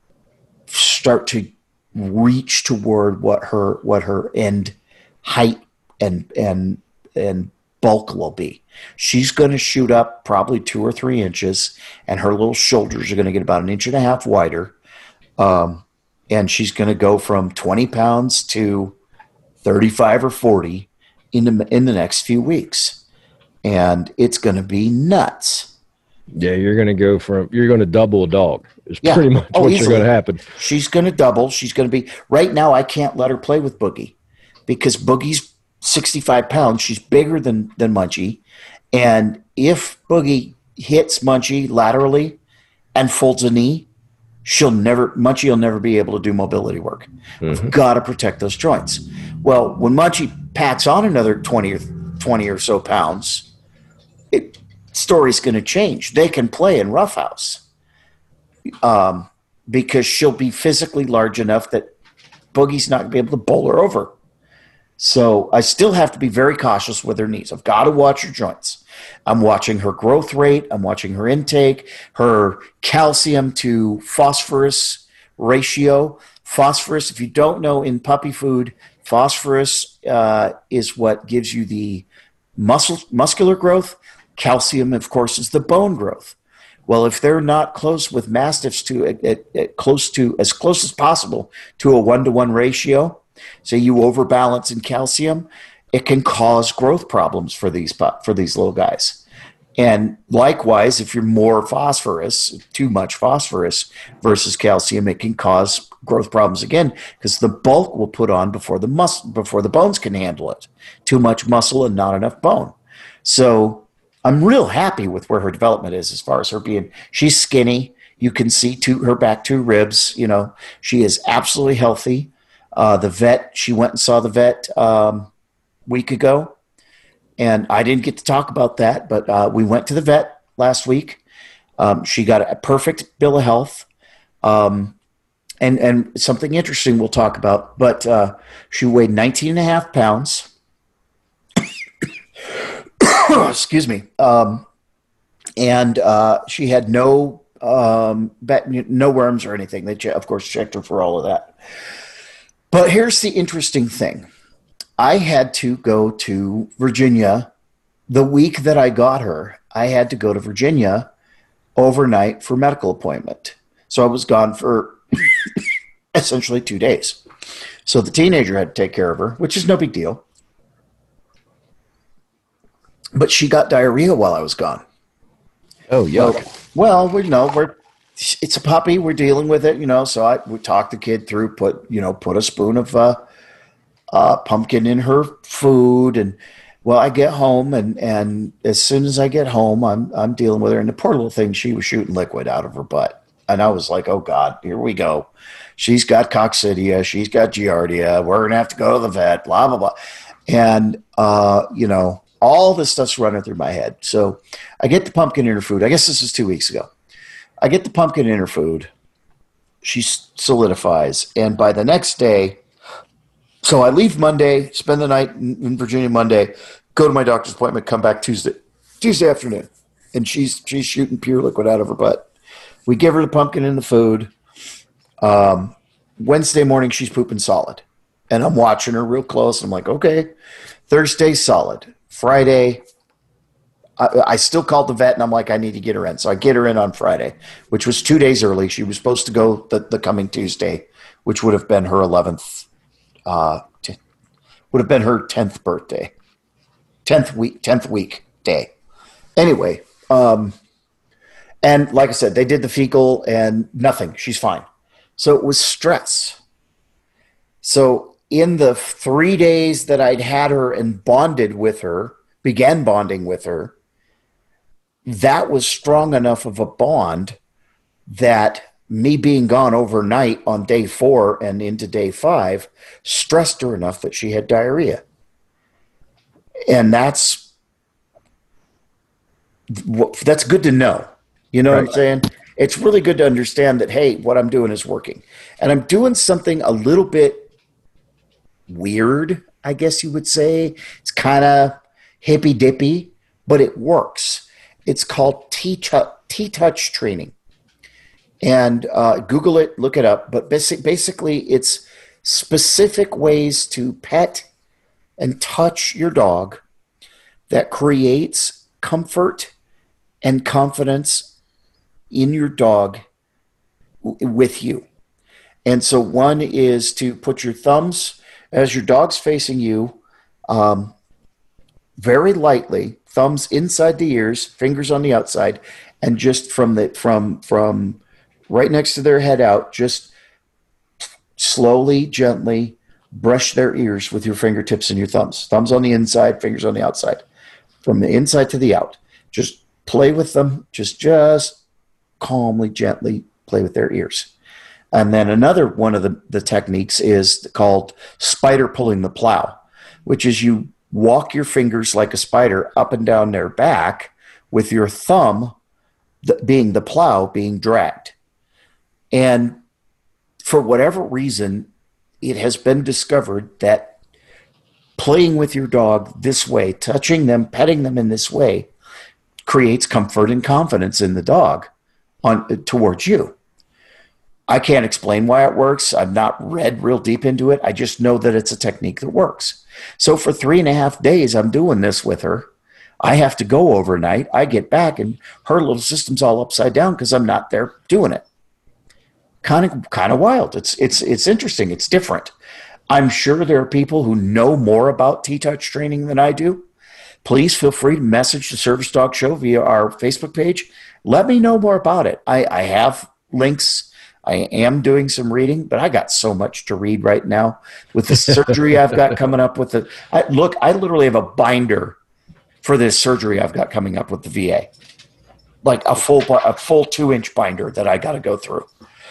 start to reach toward what her what her end height and and and bulk will be. She's going to shoot up probably two or three inches, and her little shoulders are going to get about an inch and a half wider. Um, and she's going to go from twenty pounds to thirty-five or forty in the in the next few weeks, and it's going to be nuts. Yeah, you're going to go from, you're going to double a dog. It's Yeah. pretty much Oh, what's easily. going to happen. She's going to double. She's going to be right now. I can't let her play with Boogie because Boogie's sixty-five pounds. She's bigger than than Munchie, and if Boogie hits Munchie laterally and folds a knee, she'll never, Munchie will never be able to do mobility work. Mm-hmm. We've got to protect those joints. Well, when Munchie packs on another twenty or twenty or so pounds, it, story's going to change. They can play in roughhouse um, because she'll be physically large enough that Boogie's not going to be able to bowl her over. So I still have to be very cautious with her knees. I've got to watch her joints. I'm watching her growth rate. I'm watching her intake, her calcium to phosphorus ratio. Phosphorus, if you don't know, in puppy food, phosphorus uh, is what gives you the muscle muscular growth. Calcium, of course, is the bone growth. Well, if they're not close with mastiffs to at, at, at close to as close as possible to a one-to-one ratio, say you overbalance in calcium, it can cause growth problems for these for these little guys. And likewise, if you're more phosphorus, too much phosphorus versus calcium, it can cause growth problems again because the bulk will put on before the mus- before the bones can handle it. Too much muscle and not enough bone. So I'm real happy with where her development is as far as her being. She's skinny. You can see two, her back two ribs. You know, she is absolutely healthy. Uh, the vet, she went and saw the vet um, week ago, and I didn't get to talk about that, but uh, we went to the vet last week. Um, she got a perfect bill of health, um, and, and something interesting we'll talk about, but uh, she weighed nineteen and a half pounds. Excuse me. Um, and uh, she had no um, no worms or anything. They, of course, checked her for all of that. But here's the interesting thing. I had to go to Virginia the week that I got her. I had to go to Virginia overnight for medical appointment. So I was gone for essentially two days. So the teenager had to take care of her, which is no big deal. But she got diarrhea while I was gone. Oh, yuck. So, well, we know we're it's a puppy. We're dealing with it, you know. So I we talked the kid through, put you know, put a spoon of uh, uh, pumpkin in her food, and well, I get home, and and as soon as I get home, I'm I'm dealing with her, and the poor little thing, she was shooting liquid out of her butt, and I was like, oh God, here we go. She's got coccidia, she's got giardia. We're gonna have to go to the vet. Blah blah blah, and uh, you know. All this stuff's running through my head. So I get the pumpkin in her food. I guess this was two weeks ago. I get the pumpkin in her food. She solidifies. And by the next day, so I leave Monday, spend the night in Virginia Monday, go to my doctor's appointment, come back Tuesday, Tuesday afternoon. And she's she's shooting pure liquid out of her butt. We give her the pumpkin in the food. Um, Wednesday morning, she's pooping solid. And I'm watching her real close. I'm like, okay, Thursday, solid. Friday, I, I still called the vet, and I'm like, I need to get her in. So I get her in on Friday, which was two days early. She was supposed to go the, the coming Tuesday, which would have been her eleventh, uh, t- would have been her tenth birthday, tenth week, tenth week day. Anyway, um, and like I said, they did the fecal and nothing. She's fine. So it was stress. So in the three days that I'd had her and bonded with her, began bonding with her, that was strong enough of a bond that me being gone overnight on day four and into day five stressed her enough that she had diarrhea. And that's that's good to know. You know right. what I'm saying? It's really good to understand that, hey, what I'm doing is working. And I'm doing something a little bit weird, I guess you would say. It's kind of hippy dippy, but it works. It's called T-Touch training. And uh, Google it, look it up. But basic, basically, it's specific ways to pet and touch your dog that creates comfort and confidence in your dog w- with you. And so one is to put your thumbs as your dog's facing you, um, very lightly, thumbs inside the ears, fingers on the outside, and just from the from from right next to their head out, just slowly, gently brush their ears with your fingertips and your thumbs. Thumbs on the inside, fingers on the outside. From the inside to the out. Just play with them. Just just calmly, gently play with their ears. And then another one of the, the techniques is called spider pulling the plow, which is you walk your fingers like a spider up and down their back with your thumb th- being the plow being dragged. And for whatever reason, it has been discovered that playing with your dog this way, touching them, petting them in this way, creates comfort and confidence in the dog on towards you. I can't explain why it works. I've not read real deep into it. I just know that it's a technique that works. So for three and a half days, I'm doing this with her. I have to go overnight. I get back and her little system's all upside down because I'm not there doing it. Kind of, kind of wild. It's, it's, it's interesting. It's different. I'm sure there are people who know more about T-Touch training than I do. Please feel free to message the Service Dog Show via our Facebook page. Let me know more about it. I, I have links. I am doing some reading, but I got so much to read right now with the surgery I've got coming up with the I, look, I literally have a binder for this surgery I've got coming up with the V A, like a full, a full two inch binder that I got to go through.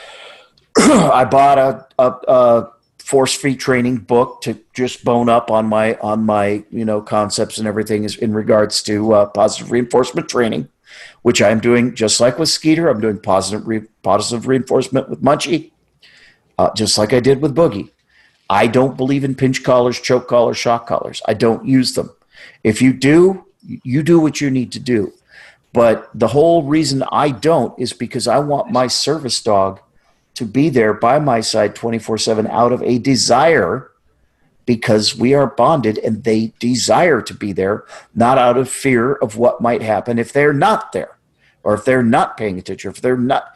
I bought a, a, a force feed training book to just bone up on my, on my, you know, concepts and everything is in regards to uh, positive reinforcement training, which I'm doing just like with Skeeter. I'm doing positive re- positive reinforcement with Munchie, uh, just like I did with Boogie. I don't believe in pinch collars, choke collars, shock collars. I don't use them. If you do, you do what you need to do. But the whole reason I don't is because I want my service dog to be there by my side twenty-four seven out of a desire, because we are bonded and they desire to be there, not out of fear of what might happen if they're not there or if they're not paying attention, if they're not.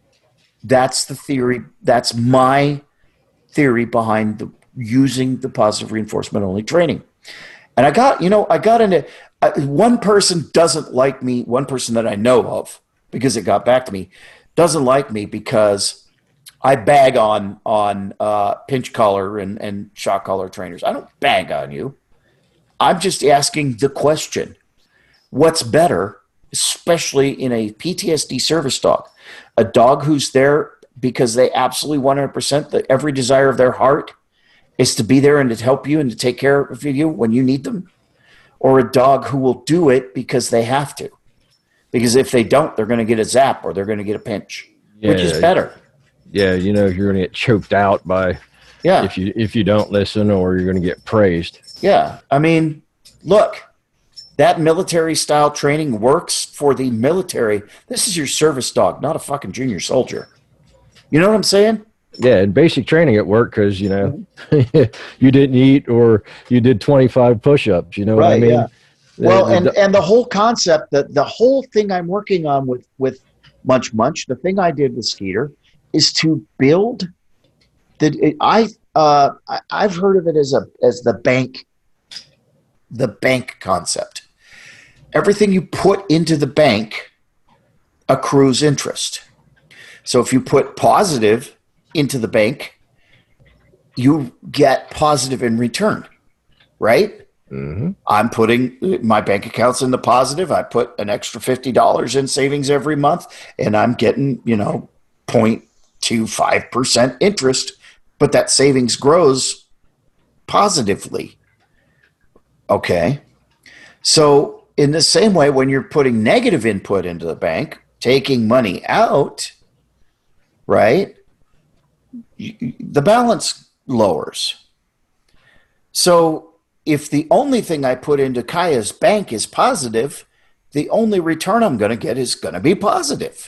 That's the theory. That's my theory behind the, using the positive reinforcement only training. And I got, you know, I got into, uh, one person doesn't like me, one person that I know of, because it got back to me, doesn't like me because I bag on on uh, pinch collar and, and shock collar trainers. I don't bag on you. I'm just asking the question. What's better, especially in a P T S D service dog? A dog who's there because they absolutely one hundred percent, that every desire of their heart is to be there and to help you and to take care of you when you need them? Or a dog who will do it because they have to? Because if they don't, they're going to get a zap or they're going to get a pinch. Yeah. Which is better? Yeah, you know, you're going to get choked out by yeah. if you if you don't listen, or you're going to get praised. Yeah, I mean, look, that military-style training works for the military. This is your service dog, not a fucking junior soldier. You know what I'm saying? Yeah, and basic training at work because, you know, you didn't eat or you did twenty-five push-ups. You know right, what I mean? Yeah. Well, and, and the whole concept, the, the whole thing I'm working on with, with Munch Munch, the thing I did with Skeeter, is to build the I uh, I I've heard of it as a as the bank the bank concept. Everything you put into the bank accrues interest. So if you put positive into the bank, you get positive in return, right? Mm-hmm. I'm putting my bank accounts in the positive. I put an extra fifty dollars in savings every month, and I'm getting, you know, zero point two five percent interest, but that savings grows positively. Okay. So in the same way, when you're putting negative input into the bank, taking money out, right, you, the balance lowers. So if the only thing I put into Kaya's bank is positive, the only return I'm going to get is going to be positive.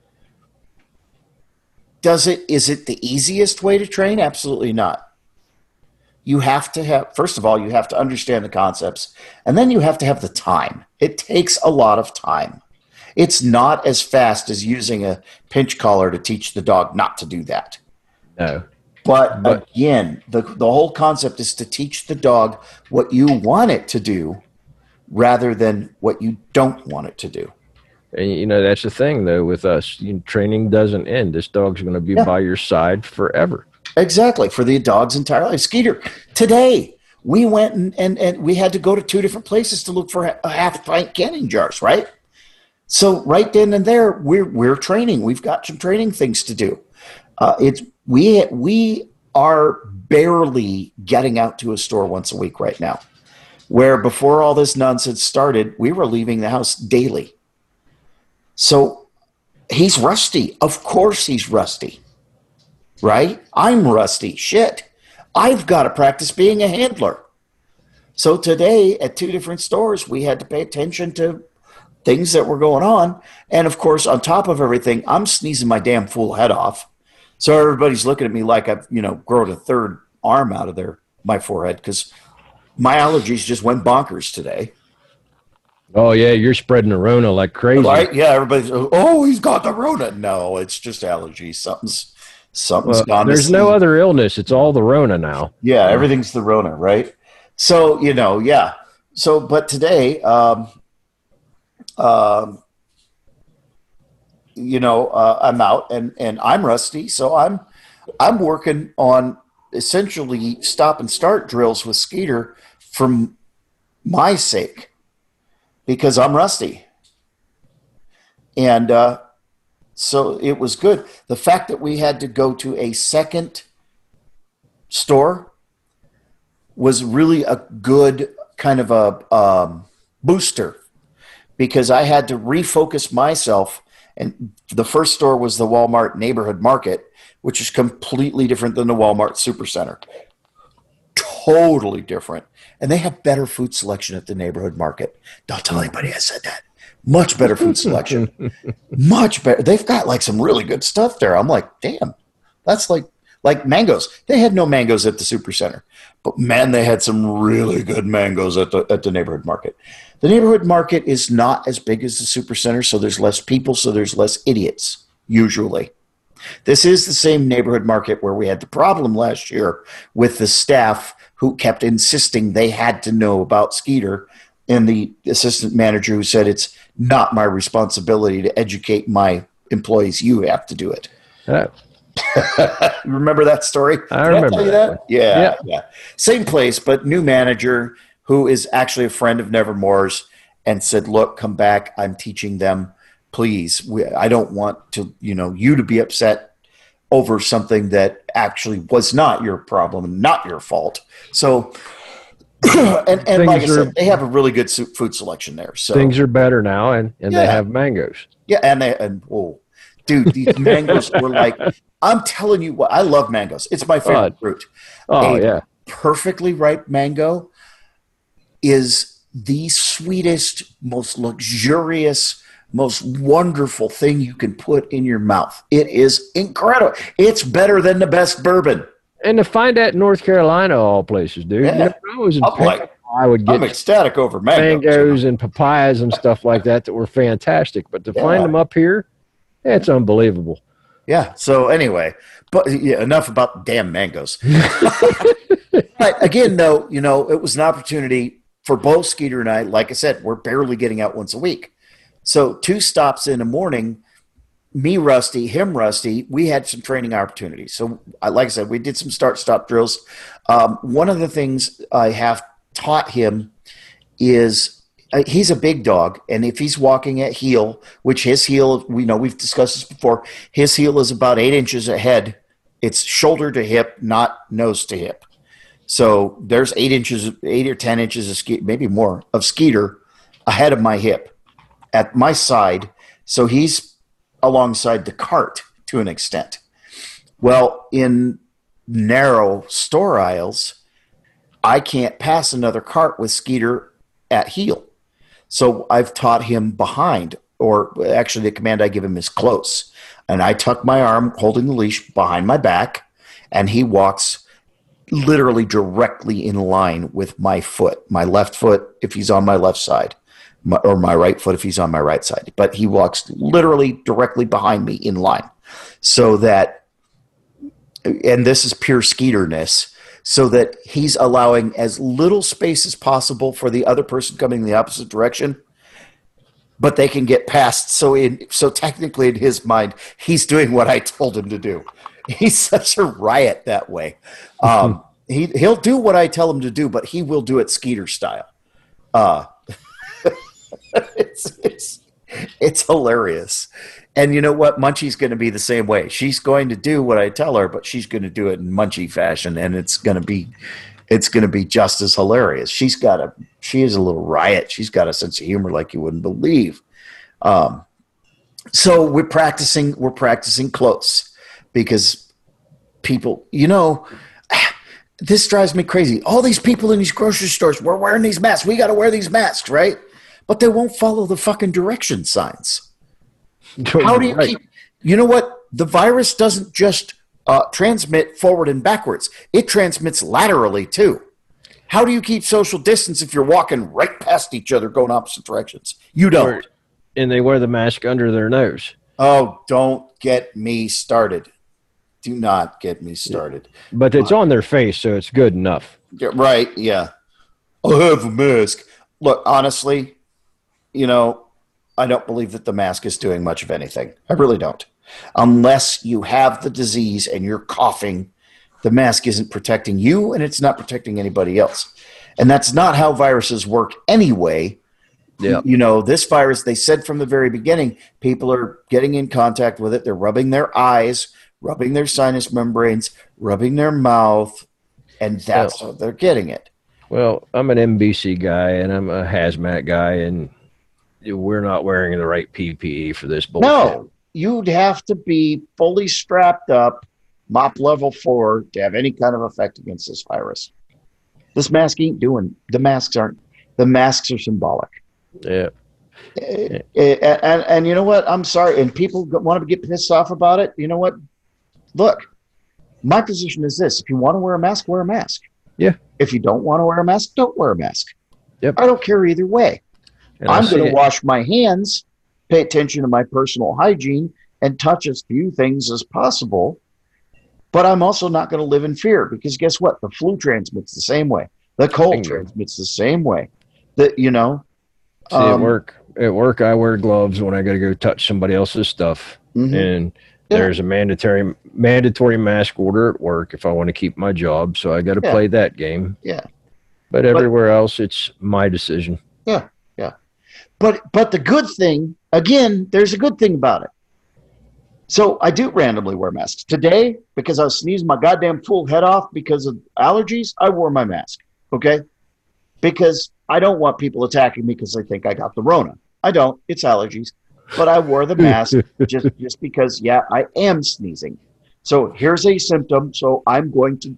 Does it, is it the easiest way to train? Absolutely not. You have to have, first of all, you have to understand the concepts, and then you have to have the time. It takes a lot of time. It's not as fast as using a pinch collar to teach the dog not to do that. No. But, but again, the, the whole concept is to teach the dog what you want it to do rather than what you don't want it to do. And, you know, that's the thing, though, with us. You know, training doesn't end. This dog's going to be yeah. by your side forever. Exactly, for the dog's entire life. Skeeter, today we went and, and, and we had to go to two different places to look for half-pint canning jars, right? So right then and there, we're we're training. We've got some training things to do. Uh, it's we we are barely getting out to a store once a week right now, where before all this nonsense started, we were leaving the house daily. So he's rusty. Of course he's rusty, right? I'm rusty. Shit. I've got to practice being a handler. So today at two different stores, we had to pay attention to things that were going on. And of course, on top of everything, I'm sneezing my damn fool head off. So everybody's looking at me like I've, you know, grown a third arm out of their my forehead because my allergies just went bonkers today. Oh, yeah, you're spreading the Rona like crazy. Right? Yeah, everybody's, oh, he's got the Rona. No, it's just allergies. Something's, something's well, gone. There's no other illness. It's all the Rona now. Yeah, everything's the Rona, right? So, you know, yeah. So, but today, um, um, you know, uh, I'm out and, and I'm rusty. So I'm, I'm working on essentially stop and start drills with Skeeter for my sake because I'm rusty. And, uh, so it was good. The fact that we had to go to a second store was really a good kind of a um, booster because I had to refocus myself. And the first store was the Walmart Neighborhood Market, which is completely different than the Walmart Supercenter. Totally different. And they have better food selection at the Neighborhood Market. Don't tell anybody I said that. Much better food selection. Much better. They've got like some really good stuff there. I'm like, damn, that's like, like mangoes. They had no mangoes at the Supercenter. But man, they had some really good mangoes at the at the Neighborhood Market. The Neighborhood Market is not as big as the Supercenter, so there's less people, so there's less idiots, usually. This is the same Neighborhood Market where we had the problem last year with the staff who kept insisting they had to know about Skeeter, and the assistant manager who said, it's not my responsibility to educate my employees. You have to do it. Uh, Remember that story? I Did remember I tell you that that. Yeah, yeah. yeah. Same place, but new manager who is actually a friend of Nevermore's and said, look, come back. I'm teaching them. Please. We, I don't want to, you know, you to be upset over something that actually was not your problem and not your fault. So, and, and like I said, they have a really good food selection there. So things are better now, and, and yeah. they have mangoes. Yeah, and they and whoa, dude, these mangoes were like, I'm telling you what, I love mangoes. It's my favorite oh, fruit. Oh a yeah, perfectly ripe mango is the sweetest, most luxurious, most wonderful thing you can put in your mouth. It is incredible. It's better than the best bourbon. And to find that in North Carolina, all places, dude. Yeah. You know, when I was in I'm like, I would get I'm ecstatic over mangoes. mangoes and papayas and stuff like that that were fantastic. But to Yeah. find them up here, it's unbelievable. Yeah. So anyway, but yeah, enough about damn mangoes. But again, though, you know, it was an opportunity for both Skeeter and I. Like I said, we're barely getting out once a week. So two stops in the morning, me rusty, him rusty, we had some training opportunities. So like I said, we did some start-stop drills. Um, one of the things I have taught him is uh, he's a big dog, and if he's walking at heel, which his heel, we know we've discussed this before, his heel is about eight inches ahead. It's shoulder to hip, not nose to hip. So there's eight inches, eight or ten inches of ske- maybe more of Skeeter ahead of my hip at my side. So he's alongside the cart to an extent. Well, in narrow store aisles, I can't pass another cart with Skeeter at heel. So I've taught him behind, or actually the command I give him is close. And I tuck my arm holding the leash behind my back, and he walks literally directly in line with my foot, my left foot if he's on my left side, my, or my right foot if he's on my right side. But he walks literally directly behind me in line. So that, and this is pure Skeeterness, so that he's allowing as little space as possible for the other person coming in the opposite direction, but they can get past. So in so technically in his mind, he's doing what I told him to do. He's such a riot that way. Um, he, he'll do what I tell him to do, but he will do it Skeeter style. Uh, it's, it's, It's hilarious. And you know what? Munchie's going to be the same way. She's going to do what I tell her, but she's going to do it in Munchie fashion, and it's going to be, it's going to be just as hilarious. She's got a, she is a little riot. She's got a sense of humor like you wouldn't believe. Um, so we're practicing, we're practicing close because people, you know, this drives me crazy. All these people in these grocery stores, we're wearing these masks. We got to wear these masks, right? But they won't follow the fucking direction signs. How do you Right. keep, you know what? The virus doesn't just uh, transmit forward and backwards. It transmits laterally too. How do you keep social distance if you're walking right past each other going opposite directions? You don't. Or- and they wear the mask under their nose. Oh, don't get me started. Do not get me started. But it's on their face, so it's good enough. Yeah, right, yeah. I have a mask. Look, honestly, you know, I don't believe that the mask is doing much of anything. I really don't. Unless you have the disease and you're coughing, the mask isn't protecting you and it's not protecting anybody else. And that's not how viruses work anyway. Yeah. You know, this virus, they said from the very beginning, people are getting in contact with it. They're rubbing their eyes, rubbing their sinus membranes, rubbing their mouth, and that's Yeah. how they're getting it. Well, I'm an M B C guy and I'm a hazmat guy, and we're not wearing the right P P E for this bullshit. No, you'd have to be fully strapped up, mop level four, to have any kind of effect against this virus. This mask ain't doing, the masks aren't, the masks are symbolic. Yeah. And, and, and you know what? I'm sorry. And people want to get pissed off about it. You know what? Look, my position is this. If you want to wear a mask, wear a mask. Yeah. If you don't want to wear a mask, don't wear a mask. Yep. I don't care either way. And I I'm see going to it. wash my hands, pay attention to my personal hygiene, and touch as few things as possible. But I'm also not going to live in fear because guess what? The flu transmits the same way. The cold Bingo. transmits the same way. That you know. See, um, at work, at work, I wear gloves when I got to go touch somebody else's stuff, Mhm. and Yeah. there's a mandatory mandatory mask order at work if I want to keep my job. So I got to Yeah. play that game. Yeah. But everywhere else, it's my decision. Yeah, yeah. But but the good thing, again, there's a good thing about it. So I do randomly wear masks. Today, because I was sneezing my goddamn full head off because of allergies, I wore my mask. Okay? Because I don't want people attacking me because they think I got the Rona. I don't. It's allergies. But I wore the mask just, just because, yeah, I am sneezing. So here's a symptom. So I'm going to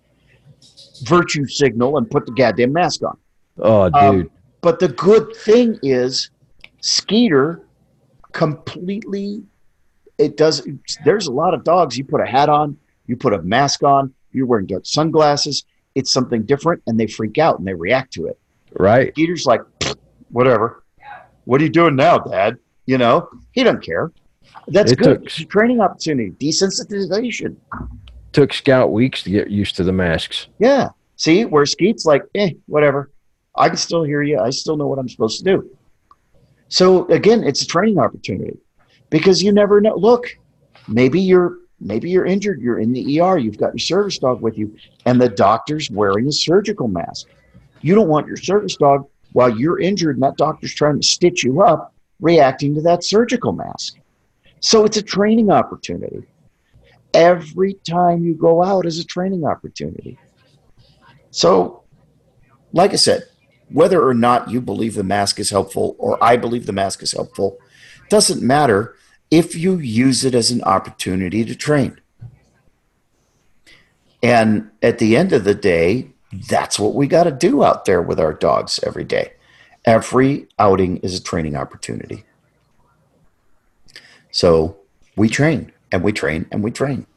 virtue signal and put the goddamn mask on. Oh, dude. Um, but the good thing is, Skeeter completely, it does, there's a lot of dogs, you put a hat on, you put a mask on, you're wearing dark sunglasses, it's something different, and they freak out and they react to it. Right. Skeeter's like, whatever. What are you doing now, Dad? You know, he doesn't care. That's It good. took- It's a training opportunity, desensitization. Took Scout weeks to get used to the masks. Yeah. See, where Skeet's like, eh, whatever. I can still hear you. I still know what I'm supposed to do. So again, it's a training opportunity because you never know. Look, maybe you're maybe you're injured. You're in the E R. You've got your service dog with you, and the doctor's wearing a surgical mask. You don't want your service dog while you're injured and that doctor's trying to stitch you up, reacting to that surgical mask. So it's a training opportunity. Every time you go out is a training opportunity. So, like I said, whether or not you believe the mask is helpful or I believe the mask is helpful, doesn't matter if you use it as an opportunity to train. And at the end of the day, that's what we got to do out there with our dogs every day. Every outing is a training opportunity. So we train and we train and we train.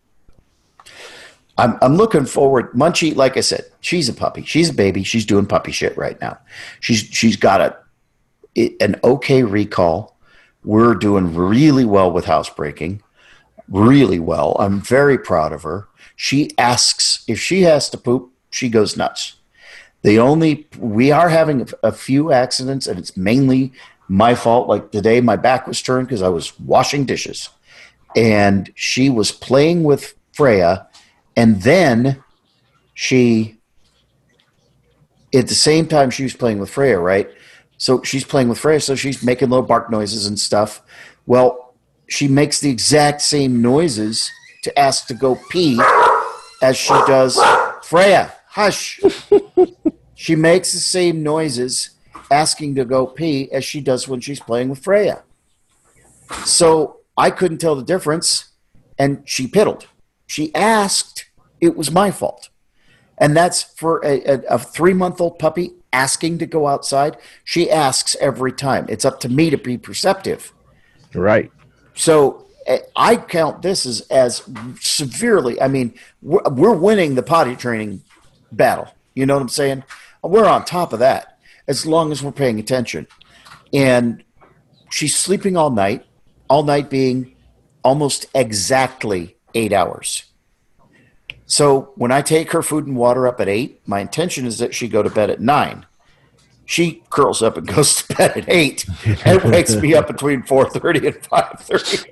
I'm I'm looking forward. Munchie, like I said, she's a puppy. She's a baby. She's doing puppy shit right now. She's she's got a an okay recall. We're doing really well with housebreaking. Really well. I'm very proud of her. She asks if she has to poop, she goes nuts. The only we are having a few accidents, and it's mainly my fault. Like today, my back was turned because I was washing dishes, and she was playing with Freya. And then she, at the same time she was playing with Freya, right? So she's playing with Freya, so she's making little bark noises and stuff. Well, she makes the exact same noises to ask to go pee as she does Freya. Hush. She makes the same noises asking to go pee as she does when she's playing with Freya. So I couldn't tell the difference, and she piddled. She asked. It was my fault. And that's for a, a, a three-month-old puppy asking to go outside. She asks every time. It's up to me to be perceptive. Right. So I count this as, as severely, I mean, we're, we're winning the potty training battle. You know what I'm saying? We're on top of that as long as we're paying attention. And she's sleeping all night, all night being almost exactly eight hours. So when I take her food and water up at eight, my intention is that she go to bed at nine. She curls up and goes to bed at eight and wakes me up between four thirty and five thirty.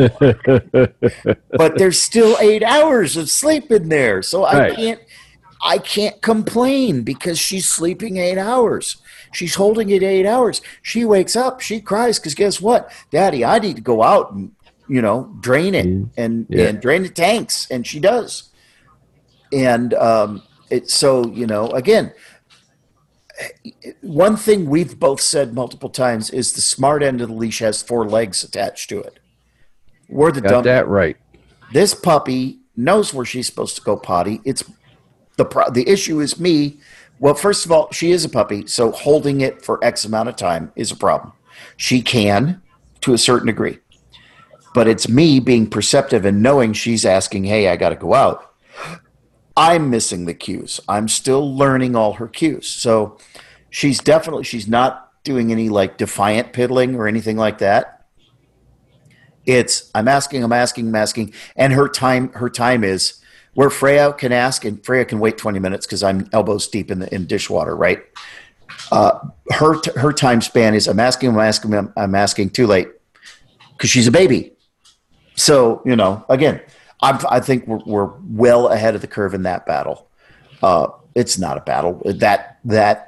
But there's still eight hours of sleep in there. So I Right. can't I can't complain because she's sleeping eight hours. She's holding it eight hours. She wakes up, she cries because guess what? Daddy, I need to go out and, you know, drain it and, Yeah. and drain the tanks. And she does. And um, it's so, you know, again, one thing we've both said multiple times is the smart end of the leash has four legs attached to it. We're the Got dumb. that right. This puppy knows where she's supposed to go potty. It's the pro- the issue is me. Well, first of all, she is a puppy, so holding it for X amount of time is a problem. She can, to a certain degree. But it's me being perceptive and knowing she's asking, hey, I got to go out. I'm missing the cues. I'm still learning all her cues. So she's definitely, she's not doing any like defiant piddling or anything like that. It's, I'm asking, I'm asking, I'm asking. And her time, her time is where Freya can ask and Freya can wait twenty minutes because I'm elbows deep in the in dishwater, right? Uh, her, her time span is I'm asking, I'm asking, I'm, I'm asking too late because she's a baby. So, you know, again, I'm, I think we're, we're well ahead of the curve in that battle. Uh, it's not a battle. That that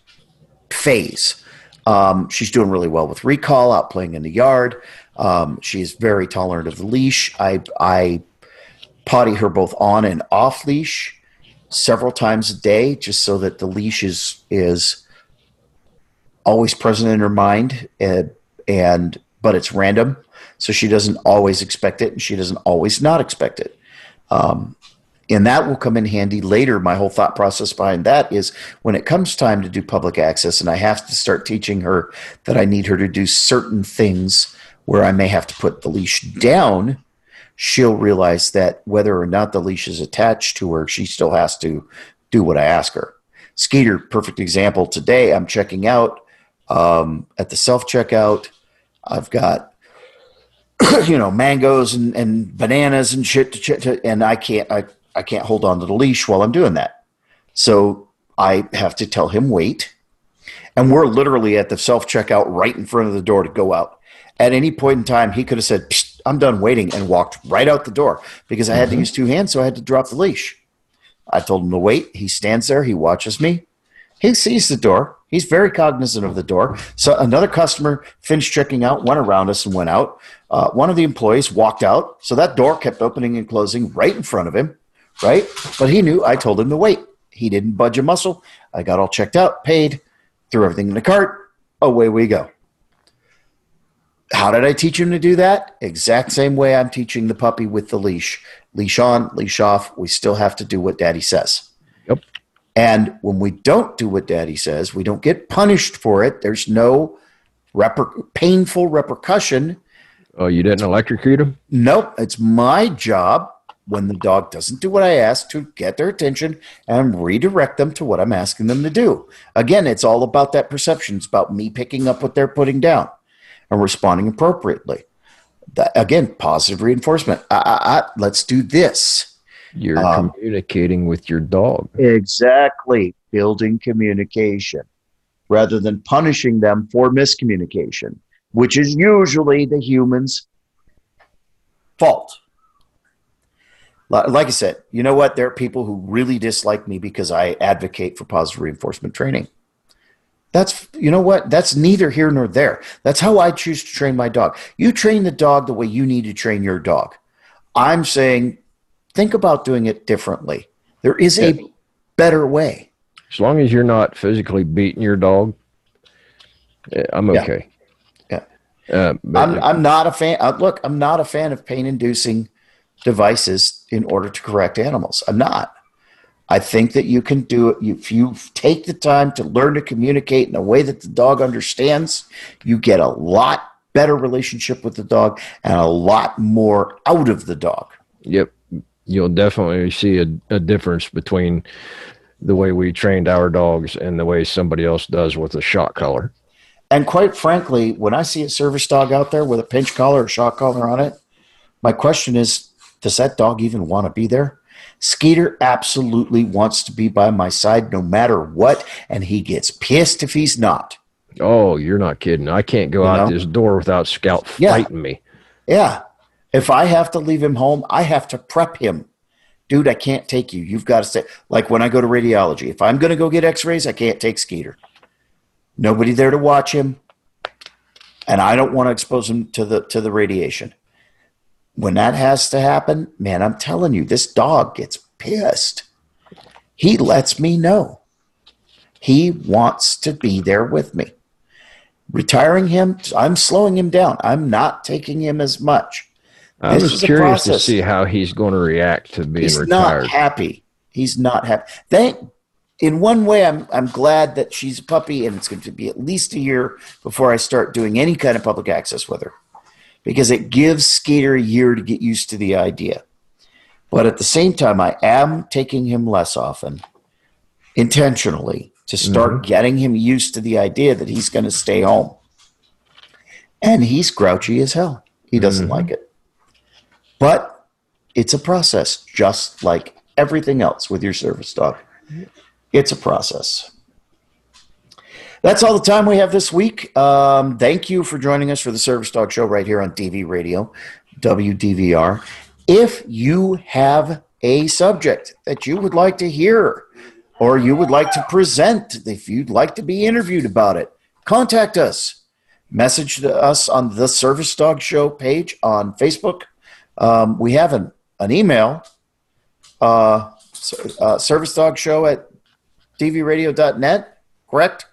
phase. Um, she's doing really well with recall, out playing in the yard. Um, she's very tolerant of the leash. I I potty her both on and off leash several times a day, just so that the leash is is always present in her mind, and, and but it's random. So she doesn't always expect it, and she doesn't always not expect it. Um, and that will come in handy later. My whole thought process behind that is when it comes time to do public access and I have to start teaching her that I need her to do certain things where I may have to put the leash down, she'll realize that whether or not the leash is attached to her, she still has to do what I ask her. Skeeter, perfect example. Today I'm checking out um, at the self-checkout. I've got you know, mangoes and, and bananas and shit to, ch- to and I can't, I, I can't hold on to the leash while I'm doing that. So I have to tell him wait. And we're literally at the self-checkout right in front of the door to go out. At any point in time, he could have said, Psst, I'm done waiting, and walked right out the door because I had mm-hmm. to use two hands. So I had to drop the leash. I told him to wait. He stands there. He watches me. He sees the door. He's very cognizant of the door. So another customer finished checking out, went around us and went out. Uh, one of the employees walked out. So that door kept opening and closing right in front of him, right? But he knew I told him to wait. He didn't budge a muscle. I got all checked out, paid, threw everything in the cart. Away we go. How did I teach him to do that? Exact same way I'm teaching the puppy with the leash. Leash on, leash off. We still have to do what daddy says. Yep. And when we don't do what daddy says, we don't get punished for it. There's no reper- painful repercussion. Oh, you didn't electrocute him? Nope. It's my job when the dog doesn't do what I ask to get their attention and redirect them to what I'm asking them to do. Again, it's all about that perception. It's about me picking up what they're putting down and responding appropriately. That, again, positive reinforcement. Uh, uh, uh, let's do this. You're um, communicating with your dog. Exactly. Building communication rather than punishing them for miscommunication, which is usually the human's fault. Like I said, you know what? There are people who really dislike me because I advocate for positive reinforcement training. That's, you know what? That's neither here nor there. That's how I choose to train my dog. You train the dog the way you need to train your dog. I'm saying, think about doing it differently. There is a better way. As long as you're not physically beating your dog, I'm okay. Yeah. yeah. Uh, I'm, I'm not a fan. Uh, look, I'm not a fan of pain-inducing devices in order to correct animals. I'm not. I think that you can do it. If you take the time to learn to communicate in a way that the dog understands, you get a lot better relationship with the dog and a lot more out of the dog. Yep. You'll definitely see a, a difference between the way we trained our dogs and the way somebody else does with a shock collar. And quite frankly, when I see a service dog out there with a pinch collar or shock collar on it, my question is, does that dog even want to be there? Skeeter absolutely wants to be by my side no matter what, and he gets pissed if he's not. Oh, you're not kidding. I can't go You out know? this door without Scout Yeah. fighting me. Yeah. If I have to leave him home, I have to prep him. Dude, I can't take you. You've got to stay. Like when I go to radiology, if I'm going to go get x-rays, I can't take Skeeter. Nobody there to watch him, and I don't want to expose him to the to the radiation. When that has to happen, man, I'm telling you, this dog gets pissed. He lets me know. He wants to be there with me. Retiring him, I'm slowing him down. I'm not taking him as much. I This was is a curious to process. see how he's going to react to being He's retired. not happy. He's not happy. Thank. In one way, I'm I'm glad that she's a puppy, and it's going to be at least a year before I start doing any kind of public access with her, because it gives Skeeter a year to get used to the idea. But at the same time, I am taking him less often, intentionally, to start Mhm. getting him used to the idea that he's going to stay home. And he's grouchy as hell. He doesn't Mhm. like it. But it's a process, just like everything else with your service dog. It's a process. That's all the time we have this week. Um, thank you for joining us for the Service Dog Show right here on D V Radio, W D V R. If you have a subject that you would like to hear or you would like to present, if you'd like to be interviewed about it, contact us. Message us on the Service Dog Show page on Facebook. Um, we have an, an email, uh, uh, service dog show at d v radio dot net, correct?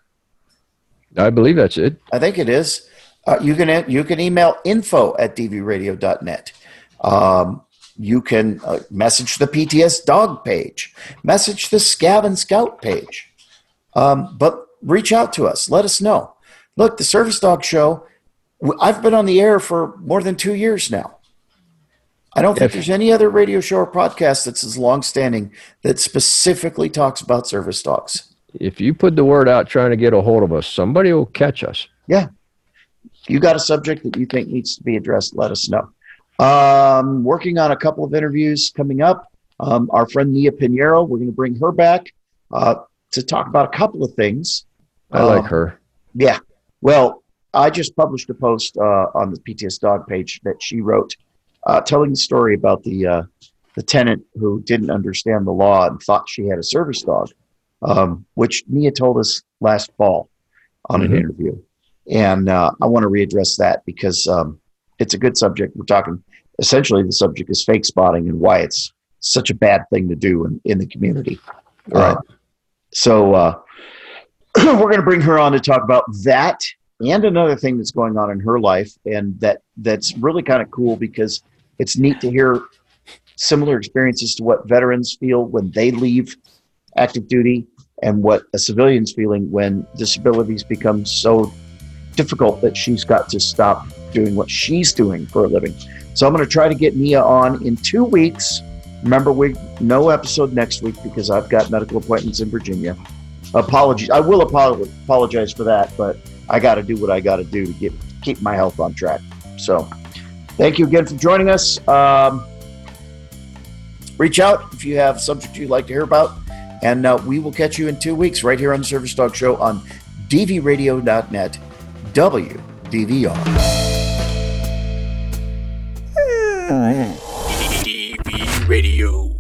I believe that's it. I think it is. Uh, you can you can email info at d v radio dot net. Um, you can uh, message the P T S dog page, message the Scav and Scout page. Um, but reach out to us. Let us know. Look, the Service Dog Show, I've been on the air for more than two years now. I don't think If- there's any other radio show or podcast that's as long-standing that specifically talks about service dogs. If you put the word out trying to get a hold of us, somebody will catch us. Yeah. If you got a subject that you think needs to be addressed, let us know. Um, working on a couple of interviews coming up. Um, our friend Nia Pinheiro, we're going to bring her back uh, to talk about a couple of things. I like Um, her. Yeah. Well, I just published a post uh, on the P T S Dog page that she wrote, uh, telling the story about the uh, the tenant who didn't understand the law and thought she had a service dog, um, which Nia told us last fall on an Mhm. interview. And uh, I want to readdress that because um, it's a good subject. We're talking, essentially the subject is fake spotting and why it's such a bad thing to do in, in the community. Right. Uh, so uh, we're going to bring her on to talk about that and another thing that's going on in her life, and that that's really kind of cool because it's neat to hear similar experiences to what veterans feel when they leave active duty and what a civilian's feeling when disabilities become so difficult that she's got to stop doing what she's doing for a living. So I'm going to try to get Nia on in two weeks. Remember, we no episode next week because I've got medical appointments in Virginia. Apologies. I will apolo- apologize for that, but I got to do what I got to do to get keep my health on track. So thank you again for joining us. Um, reach out if you have a subject you'd like to hear about, and uh, we will catch you in two weeks right here on the Service Dog Show on d v radio dot net, W D V R. D V Radio.